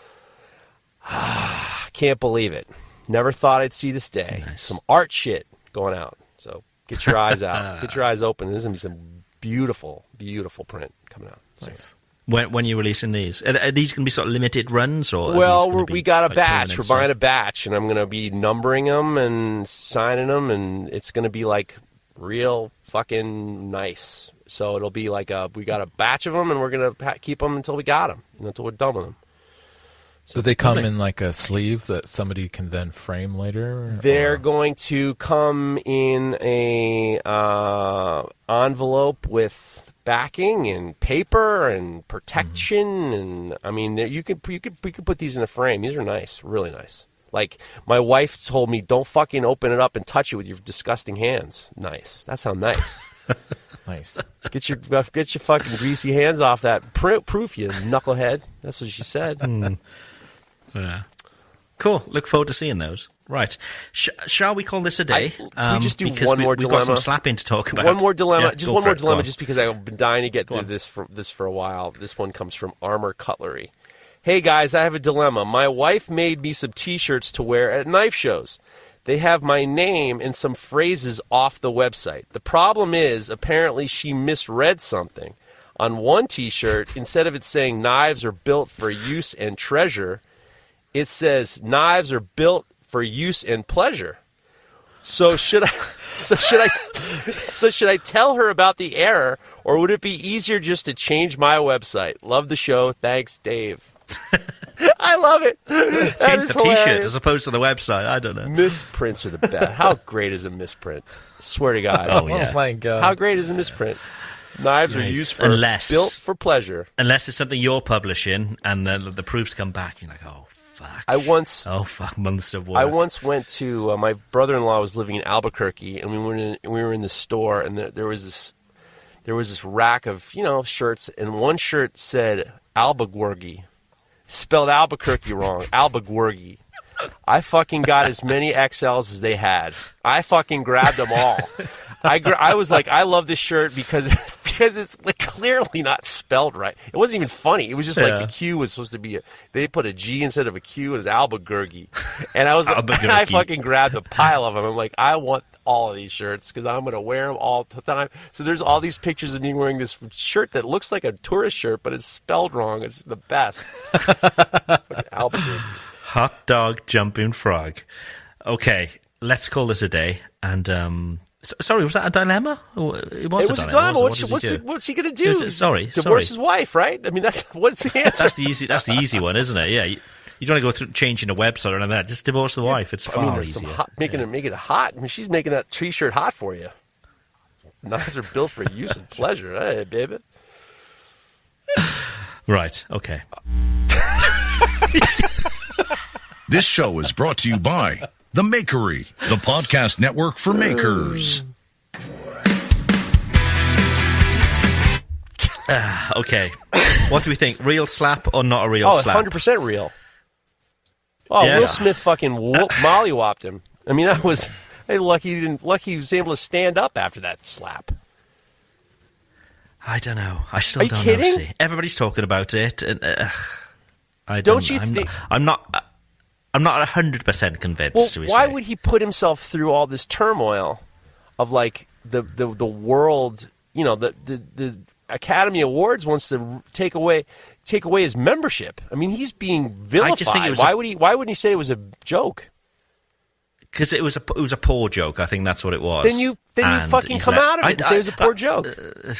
Can't believe it. Never thought I'd see this day. Nice. Some art shit going out. So get your eyes out. Get your eyes open. There's going to be some beautiful, beautiful print coming out. So.
Nice. When, when you're releasing these? Are, are these going to be sort of limited runs? Or
well, we're, we got a like batch. We're buying a batch, and I'm going to be numbering them and signing them, and it's going to be like real fucking nice. So it'll be like a, we got a batch of them, and we're going to keep them until we got them, until we're done with them.
Do they come in like a sleeve that somebody can then frame later?
They're
or?
going to come in a uh, envelope with backing and paper and protection, mm-hmm. and I mean, you could you could we could put these in a frame. These are nice, really nice. Like my wife told me, don't fucking open it up and touch it with your disgusting hands. Nice. That sounds nice.
Nice.
Get your get your fucking greasy hands off that print proof, you knucklehead. That's what she said.
Mm. Yeah. Cool. Look forward to seeing those. Right. Sh- shall we call this a day?
I, um, we just do
because
one
we,
more
we've
dilemma.
We've got some slapping to talk about.
One more dilemma.
Yeah,
just one more
it.
dilemma, just because I've been dying to get
go
through
on.
this for this for a while. This one comes from Armor Cutlery. Hey guys, I have a dilemma. My wife made me some T-shirts to wear at knife shows. They have my name and some phrases off the website. The problem is, apparently she misread something. On one T-shirt, instead of it saying knives are built for use and treasure, it says knives are built for use and pleasure. So should I so should I so should I tell her about the error, or would it be easier just to change my website? Love the show. Thanks, Dave. I love it. That
Change
is
the
hilarious.
T-shirt as opposed to the website. I don't know.
Misprints are the best. How great is a misprint? Swear to God.
Oh, yeah.
Oh my God.
How great is a misprint? Knives
Right.
are used for
Unless-
built for pleasure.
Unless it's something you're publishing and the, the proofs come back, you're like, oh, fuck.
I once
Oh, fuck, months of work.
I once went to uh, my brother-in-law was living in Albuquerque, and we were in we were in the store, and there, there was this there was this rack of you know shirts, and one shirt said Albuquerque, spelled Albuquerque wrong, Albuquerque. I fucking got as many X Ls as they had. I fucking grabbed them all. I gra- I was like, I love this shirt because because it's like clearly not spelled right. It wasn't even funny. It was just
Yeah.
like the Q was supposed to be a, they put a G instead of a Q. It was Albuquerque, and I was like,
Albuquerque.
I fucking grabbed a pile of them. I'm like, I want all of these shirts because I'm gonna wear them all the time. So there's all these pictures of me wearing this shirt that looks like a tourist shirt, but it's spelled wrong. It's the best. Fucking Albuquerque.
Hot dog jumping frog. Okay, let's call this a day. And um, s- sorry, was that a dilemma? Or- It was,
It was
a
a
dilemma.
dilemma.
What
What's,
did he
what's,
do?
he, what's he going to do?
Is it- sorry,
divorce
sorry.
his wife, right? I mean, that's what's the answer.
That's the easy. That's the easy one, isn't it? Yeah. You, you don't want to go through changing a website or anything like that. Just divorce the wife. It's
I
far
mean, there's
easier.
some hot, making
Yeah.
it make it hot. I mean, she's making that T-shirt hot for you. Knives are built for use and pleasure. Hey, baby.
Right. Okay.
This show is brought to you by The Makery, the podcast network for makers.
Uh, okay. What do we think? Real slap or not a real
Oh,
slap?
one hundred percent real. Oh,
Yeah.
Will Smith fucking whoop, mollywopped him. I mean, that was hey, lucky he didn't. Lucky he was able to stand up after that slap.
I don't know. I still
Are you
don't
kidding?
know. See. Everybody's talking about it, and uh, I
Don't
don't.
you
I'm,
think-
I'm not. uh, I'm not a hundred percent convinced.
Well,
do we
why
say.
would he put himself through all this turmoil of like the the, the world? You know, the, the the Academy Awards wants to take away take away his membership. I mean, he's being vilified.
I just think it was
why
a,
would he? Why wouldn't he say it was a joke?
Because it was a it was a poor joke. I think that's what it was.
Then you then you
And
fucking
he's
come
like,
out of it
I,
and say it was a poor
I,
joke.
Uh,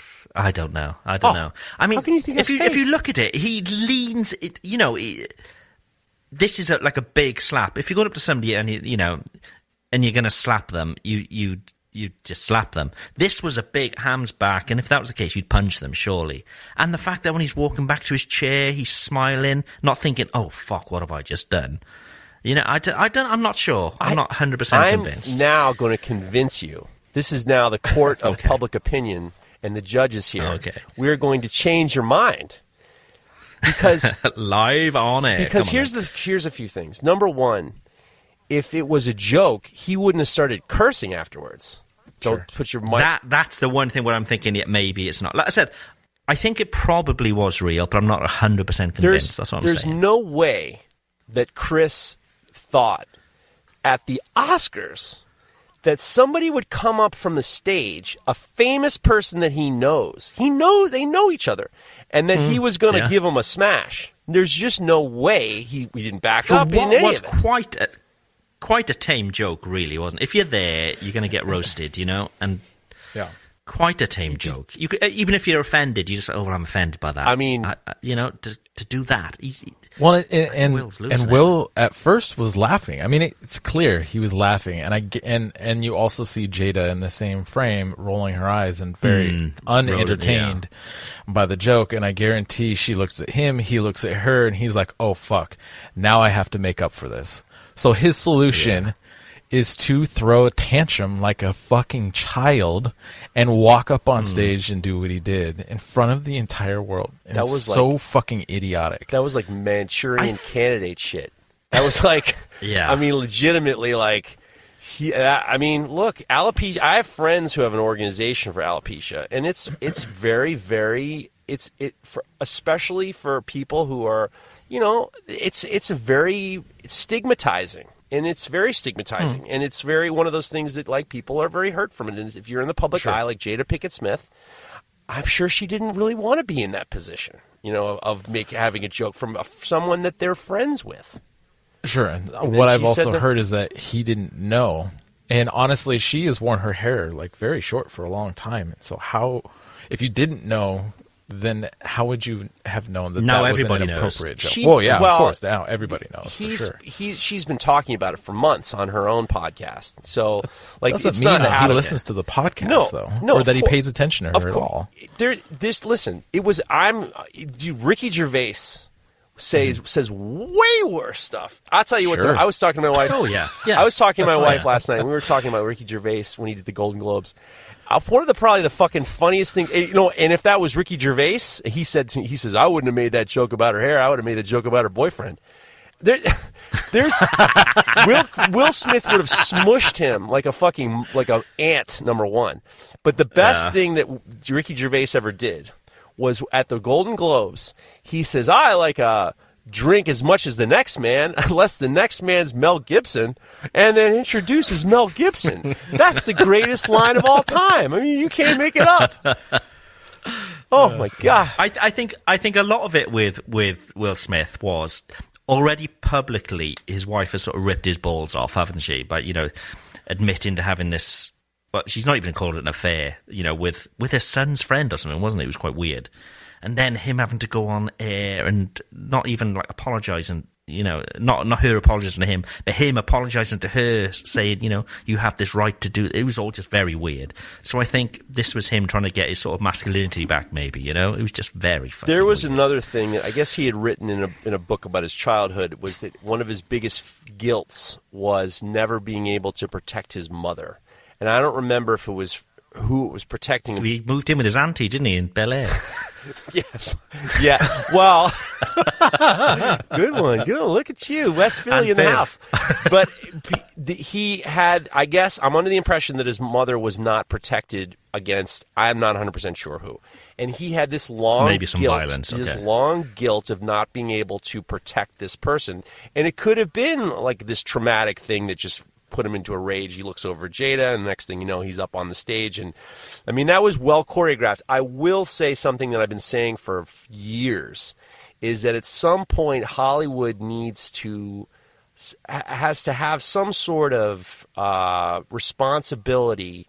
I don't know. I don't
Oh,
know. I mean,
how can you think
if
it's
you
fake?
if you look at it, he leans. It, you know, he, this is a, like a big slap. If you're going up to somebody and you, you know, and you're going to slap them, you you you just slap them. This was a big hams back, and if that was the case, you'd punch them surely. And the fact that when he's walking back to his chair, he's smiling, not thinking, "Oh fuck, what have I just done?" You know, I, d- I don't. I'm not sure. I'm
I,
not one hundred percent
I'm
convinced.
now going to convince you. This is now the court of
Okay.
public opinion, and the judges here.
Okay.
We're going to change your mind because
Live on air.
because
Come on
here's
then.
the here's a few things. Number one, if it was a joke, he wouldn't have started cursing afterwards. Don't
Sure.
put your mic.
That that's the one thing where I'm thinking, yeah, maybe it's not. Like I said, I think it probably was real, but I'm not one hundred percent convinced.
there's
That's what I'm
there's
saying.
no way that Chris thought at the Oscars that somebody would come up from the stage, a famous person that he knows. He knows they know each other, and that he was going to
yeah.
give him a smash. There's just no way he we didn't back
For
up in
what
any
was
of it.
quite a, quite a tame joke, really, wasn't it? If you're there, you're going to get roasted, you know, and
Yeah.
quite a tame joke. You could, even if you're offended, you just oh, well, I'm offended by that.
I mean-
I, I- you know, to to do that, easy.
Well, and and,
Will's losing
and
it.
Will at first was laughing. I mean, it's clear he was laughing, and I ge- and and you also see Jada in the same frame, rolling her eyes and very
Mm,
unentertained by the joke. And I guarantee she looks at him, he looks at her, and he's like, "Oh fuck, now I have to make up for this." So his solution is to throw a tantrum like a fucking child and walk up on stage and do what he did in front of the entire world. And
That
it's
was
so
like-
fucking idiotic.
That was like Manchurian candidate shit. That was like,
Yeah.
I mean, legitimately like, he, I mean, look, alopecia. I have friends who have an organization for alopecia, and it's it's very, very, it's it for especially for people who are, you know, it's it's a very it's stigmatizing. And it's very stigmatizing,
Hmm.
and it's very one of those things that like people are very hurt from it. And if you're in the public eye, like Jada Pinkett Smith, I'm sure she didn't really want to be in that position, you know, of, of make, having a joke from a, someone that they're friends with.
Sure. And
then
what I've
she
also
said that-
heard is that he didn't know. And honestly, she has worn her hair like very short for a long time. So how, if you didn't know, then how would you have known that
Now
that was
everybody
an
knows.
appropriate joke?
She-
well, yeah,
well,
of course. Now everybody knows
He's
for sure.
he's she's been talking about it for months on her own podcast. So like,
Doesn't
it's
mean
not
that
out
he
of
listens to the podcast,
No,
though,
no,
or
of
that he
cour-
pays attention to
Of
her at
course,
all.
there. This listen. It was I'm. Dude, Ricky Gervais says says way worse stuff. I'll tell you what.
Sure.
The, I was talking to my wife.
Oh, yeah. Yeah.
I was talking to my
Oh,
wife
yeah.
last night. We were talking about Ricky Gervais when he did the Golden Globes. Uh, one of the probably the fucking funniest thing, you know. And if that was Ricky Gervais, he said to me, he says, "I wouldn't have made that joke about her hair. I would have made the joke about her boyfriend." There, there's Will Will Smith would have smushed him like a fucking like an ant. Number one, but the best
Yeah.
thing that Ricky Gervais ever did was at the Golden Globes. He says, "I like a drink as much as the next man, unless the next man's Mel Gibson," and then introduces Mel Gibson. That's the greatest line of all time. I mean, you can't make it up. Oh my god!
I, I think I think a lot of it with, with Will Smith was already publicly his wife has sort of ripped his balls off, haven't she? By, you know, admitting to having this. Well, she's not even called it an affair, you know, with with her son's friend or something, wasn't it? It was quite weird. And then him having to go on air and not even like apologising, you know, not not her apologising to him, but him apologising to her, saying, you know, you have this right to do. It was all just very weird. So I think this was him trying to get his sort of masculinity back. Maybe, you know, it was just very fucking
There was
weird.
another thing that I guess he had written in a in a book about his childhood, was that one of his biggest f- guilts was never being able to protect his mother, and I don't remember if it was who it was protecting.
He moved in with his auntie, didn't he, in Bel Air?
Yeah, yeah. Well, good one, good one. Look at you, West Philly
And
in the
Viv.
house. But p- the- he had, I guess, I'm under the impression that his mother was not protected against. I'm not one hundred percent sure who, and he had this long
Maybe some
guilt,
violence,
this
okay.
long guilt of not being able to protect this person, and it could have been like this traumatic thing that just put him into a rage. He looks over at Jada, and the next thing you know, he's up on the stage. And I mean, that was well choreographed. I will say something that I've been saying for years, is that at some point Hollywood needs to has to have some sort of uh, responsibility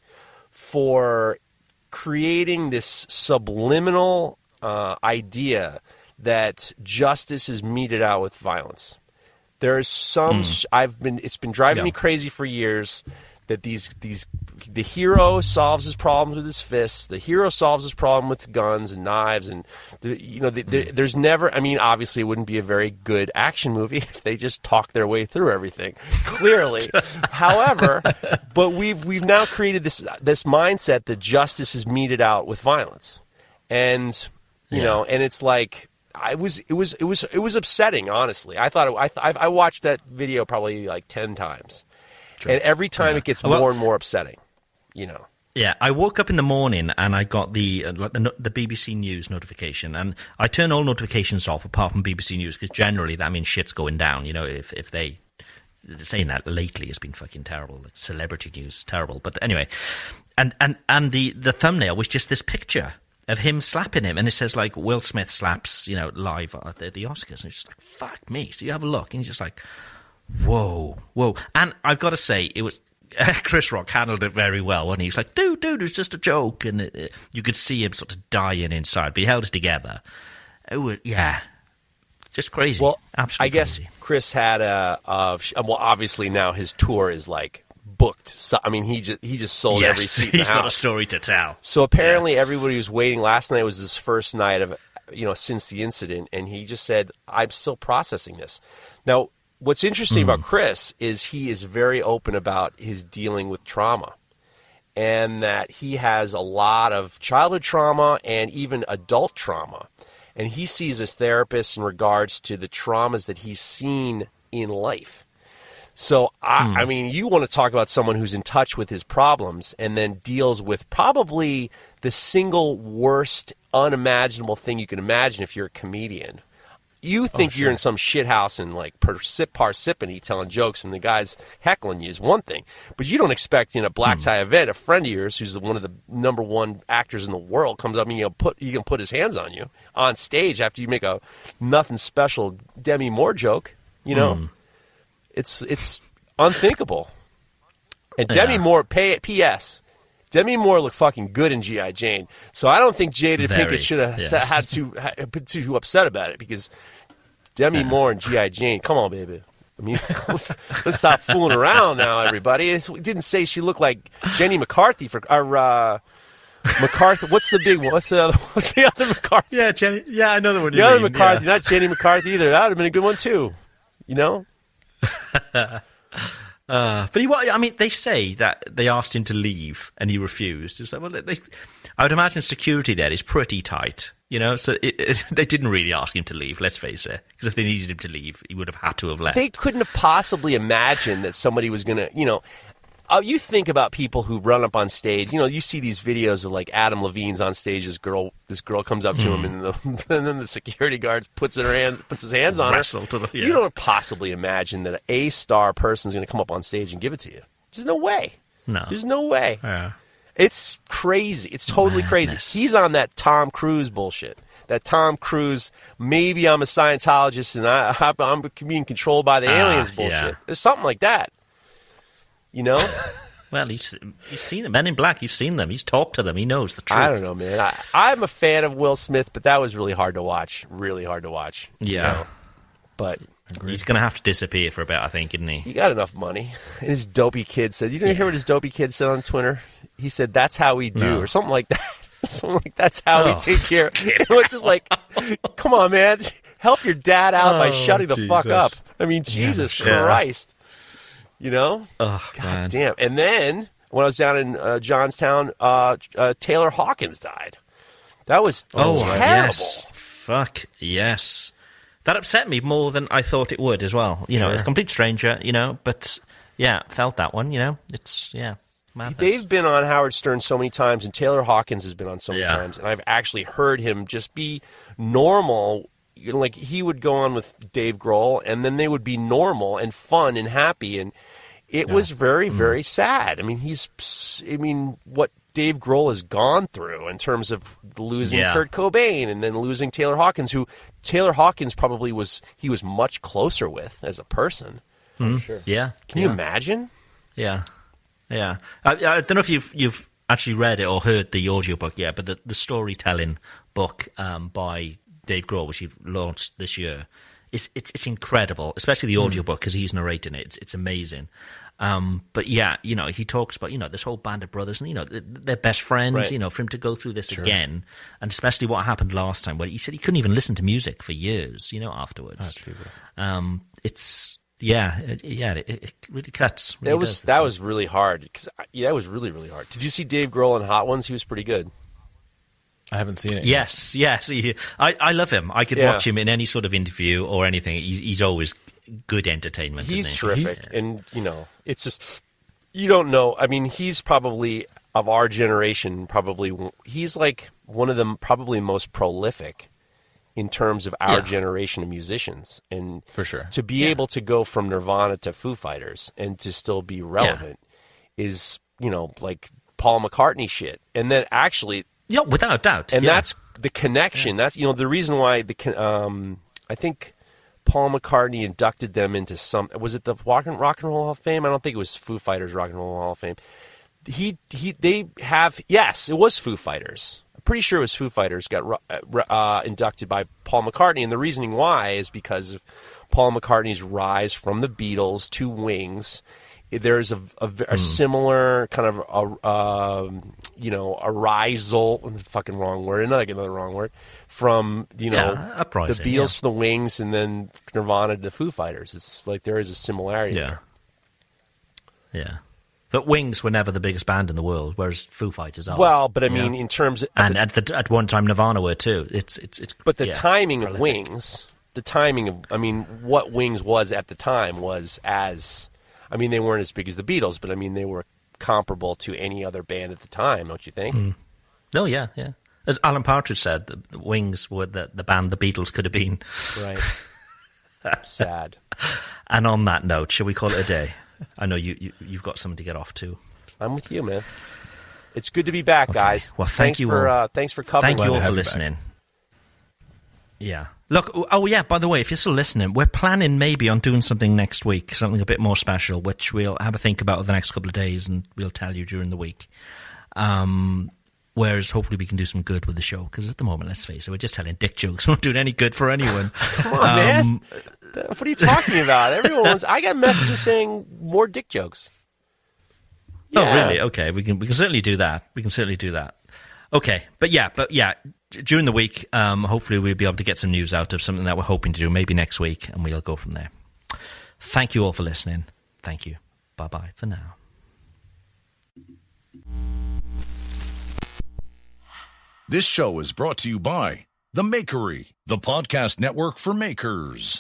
for creating this subliminal uh, idea that justice is meted out with violence. There's some mm. I've been it's been driving yeah. me crazy for years that these these the hero solves his problems with his fists. The hero solves his problem with guns and knives, and the, you know the, the, there's never. I mean, obviously, it wouldn't be a very good action movie if they just talk their way through everything. Clearly, however, but we've we've now created this this mindset that justice is meted out with violence, and you yeah. know, and it's like. I was it was it was it was upsetting, honestly. I thought it, I I watched that video probably like ten times, sure. and every time yeah. it gets well, more and more upsetting. You know.
Yeah, I woke up in the morning and I got the uh, the, the B B C News notification, and I turn all notifications off apart from B B C News because generally that means shit's going down. You know, if if they saying that lately has been fucking terrible, like celebrity news, terrible. But anyway, and and and the the thumbnail was just this picture of him slapping him, and it says like Will Smith slaps, you know, live at the, the Oscars, and it's just like, fuck me. So you have a look, and he's just like, whoa, whoa. And I've got to say, it was Chris Rock handled it very well, and he was like, dude, dude, it's just a joke, and it, it, you could see him sort of dying inside, but he held it together. It was, yeah, just crazy.
Well,
absolutely.
I guess
crazy.
Chris had a, a well, obviously now his tour is like booked. So, I mean, he just he just sold
yes,
every seat in the
he's
house.
got a story to tell.
So apparently
yeah.
everybody was waiting. Last night was his first night of, you know, since the incident, and he just said, I'm still processing this. Now, what's interesting mm. about Chris is he is very open about his dealing with trauma, and that he has a lot of childhood trauma and even adult trauma. And he sees a therapist in regards to the traumas that he's seen in life. So, I, mm. I mean, you want to talk about someone who's in touch with his problems and then deals with probably the single worst, unimaginable thing you can imagine if you're a comedian. You think oh, sure. you're in some shit house and like persip parsippany telling jokes and the guy's heckling you is one thing. But you don't expect in a black tie mm. event a friend of yours who's one of the number one actors in the world comes up and you know, put you can put his hands on you on stage after you make a nothing special Demi Moore joke, you know? Mm. It's it's unthinkable. And Demi yeah. Moore, pay, P S Demi Moore looked fucking good in G I. Jane. So I don't think Jada
Very,
Pinkett should have
yes.
had to have been too upset about it because Demi yeah. Moore and G I. Jane, come on, baby. I mean, let's, let's stop fooling around now, everybody. It didn't say she looked like Jenny McCarthy for or uh, McCarthy. What's the big one? What's the other? What's the other McCarthy?
Yeah, Jenny. Yeah, I know the one.
The other mean, McCarthy, yeah. not Jenny McCarthy either. That would have been a good one too. You know.
uh, but he, I mean, they say that they asked him to leave and he refused. It's like, well, they, I would imagine security there is pretty tight, you know. So it, it, they didn't really ask him to leave. Let's face it, because if they needed him to leave, he would have had to have left.
They couldn't have possibly imagined that somebody was going to, you know. Uh, you think about people who run up on stage. You know, you see these videos of like Adam Levine's on stage. This girl, this girl comes up to mm. him, and, the, and then the security guard puts her hands, puts his hands on her. To the, yeah. You don't possibly imagine that an A-star person is going to come up on stage and give it to you. There's no way.
No,
there's no way.
Yeah.
It's crazy. It's totally
Madness.
crazy. He's on that Tom Cruise bullshit. That Tom Cruise. Maybe I'm a Scientologist and I, I'm being controlled by the aliens uh, bullshit. Yeah. There's something like that. You know?
Well, he's, he's seen them. Men in Black, you've seen them. He's talked to them. He knows the truth.
I don't know, man. I, I'm a fan of Will Smith, but that was really hard to watch. Really hard to watch.
Yeah.
You know? But
he's going to have to disappear for a bit, I think, isn't he?
He got enough money. And his dopey kid said, you didn't yeah. hear what his dopey kid said on Twitter? He said, that's how we do, no. or something like that. Something like, that's how oh. we take care. It was just like, come on, man. Help your dad out oh, by shutting the
Jesus. fuck
up. I mean, Jesus yeah, Christ. You know?
Oh,
God
man.
damn. And then, when I was down in uh, Johnstown, uh, uh, Taylor Hawkins died. That was
oh,
terrible.
Yes. Fuck, yes. That upset me more than I thought it would as well. You know,
sure.
It's a complete stranger, you know, but, yeah, felt that one, you know? It's, yeah, madness.
They've been on Howard Stern so many times, and Taylor Hawkins has been on so many
yeah.
times, and I've actually heard him just be normal. You know, like, he would go on with Dave Grohl, and then they would be normal and fun and happy, and It
Yeah.
was very, very mm. sad. I mean, he's, I mean, what Dave Grohl has gone through in terms of losing
yeah.
Kurt Cobain and then losing Taylor Hawkins, who Taylor Hawkins probably was, he was much closer with as a person.
Mm. Sure. Yeah.
Can
yeah.
you imagine?
Yeah. Yeah. I, I don't know if you've, you've actually read it or heard the audiobook yet, but the, the storytelling book um, by Dave Grohl, which he launched this year, is it's, it's incredible, especially the audiobook because he's narrating it. It's, it's amazing. Um, but yeah, you know, he talks about, you know, this whole band of brothers and, you know, they're best friends,
right.
you know, for him to go through this
sure.
again, and especially what happened last time where he said he couldn't even listen to music for years, you know, afterwards.
Oh, Jesus.
Um, it's, yeah, it, yeah, it, it really cuts. Really
it was,
does,
that
so.
was really hard. Cause, yeah, it was really, really hard. Did you see Dave Grohl in Hot Ones? He was pretty good.
I haven't seen it
Yes,
yet.
yes. He, I, I love him. I could
Yeah.
watch him in any sort of interview or anything. He's, he's always good entertainment.
He's
isn't he?
terrific. He's, and, you know, it's just, you don't know. I mean, he's probably, of our generation, probably, he's like one of the probably most prolific in terms of our
Yeah.
generation of musicians. And
For sure.
to be
Yeah.
able to go from Nirvana to Foo Fighters and to still be relevant is, you know, like Paul McCartney shit. And then actually...
Yeah, without a doubt.
And
yeah.
that's the connection. Yeah. That's, you know, the reason why the um, I think Paul McCartney inducted them into some. Was it the Rock and, Rock and Roll Hall of Fame? I don't think it was Foo Fighters Rock and Roll Hall of Fame. He he. They have yes, it was Foo Fighters. I'm pretty sure it was Foo Fighters got uh, inducted by Paul McCartney, and the reasoning why is because of Paul McCartney's rise from the Beatles to Wings. There's a, a, a mm. similar kind of a, uh, you know, arisal, fucking wrong word, another another wrong word, from, you know,
yeah, uprising,
the Beatles
yeah.
to the Wings and then Nirvana to the Foo Fighters. It's like there is a similarity
yeah.
there.
Yeah. But Wings were never the biggest band in the world, whereas Foo Fighters are.
Well, but I mean,
yeah.
in terms of...
And
the,
at the, at one time Nirvana were too. It's it's it's.
But the
yeah,
timing
prolific.
of Wings, the timing of, I mean, what Wings was at the time was as... I mean, they weren't as big as the Beatles, but I mean, they were comparable to any other band at the time, don't you think?
Mm. Oh, yeah, yeah. As Alan Partridge said, the, the Wings were the, the band the Beatles could have been.
Right. Sad.
And on that note, shall we call it a day? I know you, you, you've got something to get off to.
I'm with you, man. It's good to be back,
Okay.
guys.
Well, thank
thanks
you
for,
all.
Uh, thanks for covering.
Thank you all
have
for
you
listening.
back.
Yeah. Look, oh yeah, by the way, if you're still listening, we're planning maybe on doing something next week, something a bit more special, which we'll have a think about over the next couple of days and we'll tell you during the week. Um, whereas hopefully we can do some good with the show, because at the moment, let's face it, we're just telling dick jokes. We're not doing any good for anyone.
Come on,
um,
man. What are you talking about? Everyone's. I got messages saying more dick jokes.
Oh,
Yeah.
really? Okay, we can we can certainly do that. We can certainly do that. Okay, but yeah, but yeah, d- during the week, um, hopefully we'll be able to get some news out of something that we're hoping to do maybe next week, and we'll go from there. Thank you all for listening. Thank you. Bye bye for now.
This show is brought to you by The Makery, the podcast network for makers.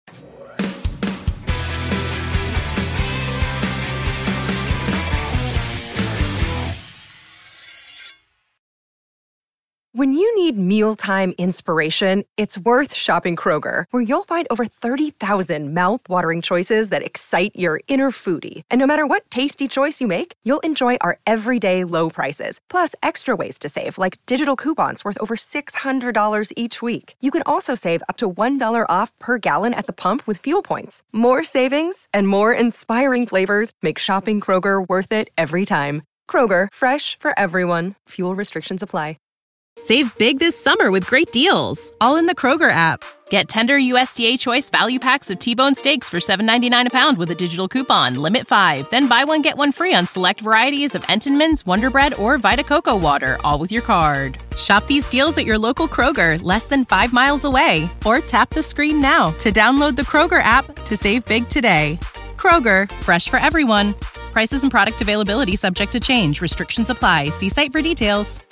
When you need mealtime inspiration, it's worth shopping Kroger, where you'll find over thirty thousand mouth-watering choices that excite your inner foodie. And no matter what tasty choice you make, you'll enjoy our everyday low prices, plus extra ways to save, like digital coupons worth over six hundred dollars each week. You can also save up to one dollar off per gallon at the pump with fuel points. More savings and more inspiring flavors make shopping Kroger worth it every time. Kroger, fresh for everyone. Fuel restrictions apply.
Save big this summer with great deals, all in the Kroger app. Get tender U S D A Choice value packs of T-bone steaks for seven ninety-nine a pound with a digital coupon. Limit five. Then buy one, get one free on select varieties of Entenmann's, Wonder Bread, or Vita Coco Water, all with your card. Shop these deals at your local Kroger, less than five miles away. Or tap the screen now to download the Kroger app to save big today. Kroger, fresh for everyone. Prices and product availability subject to change. Restrictions apply. See site for details.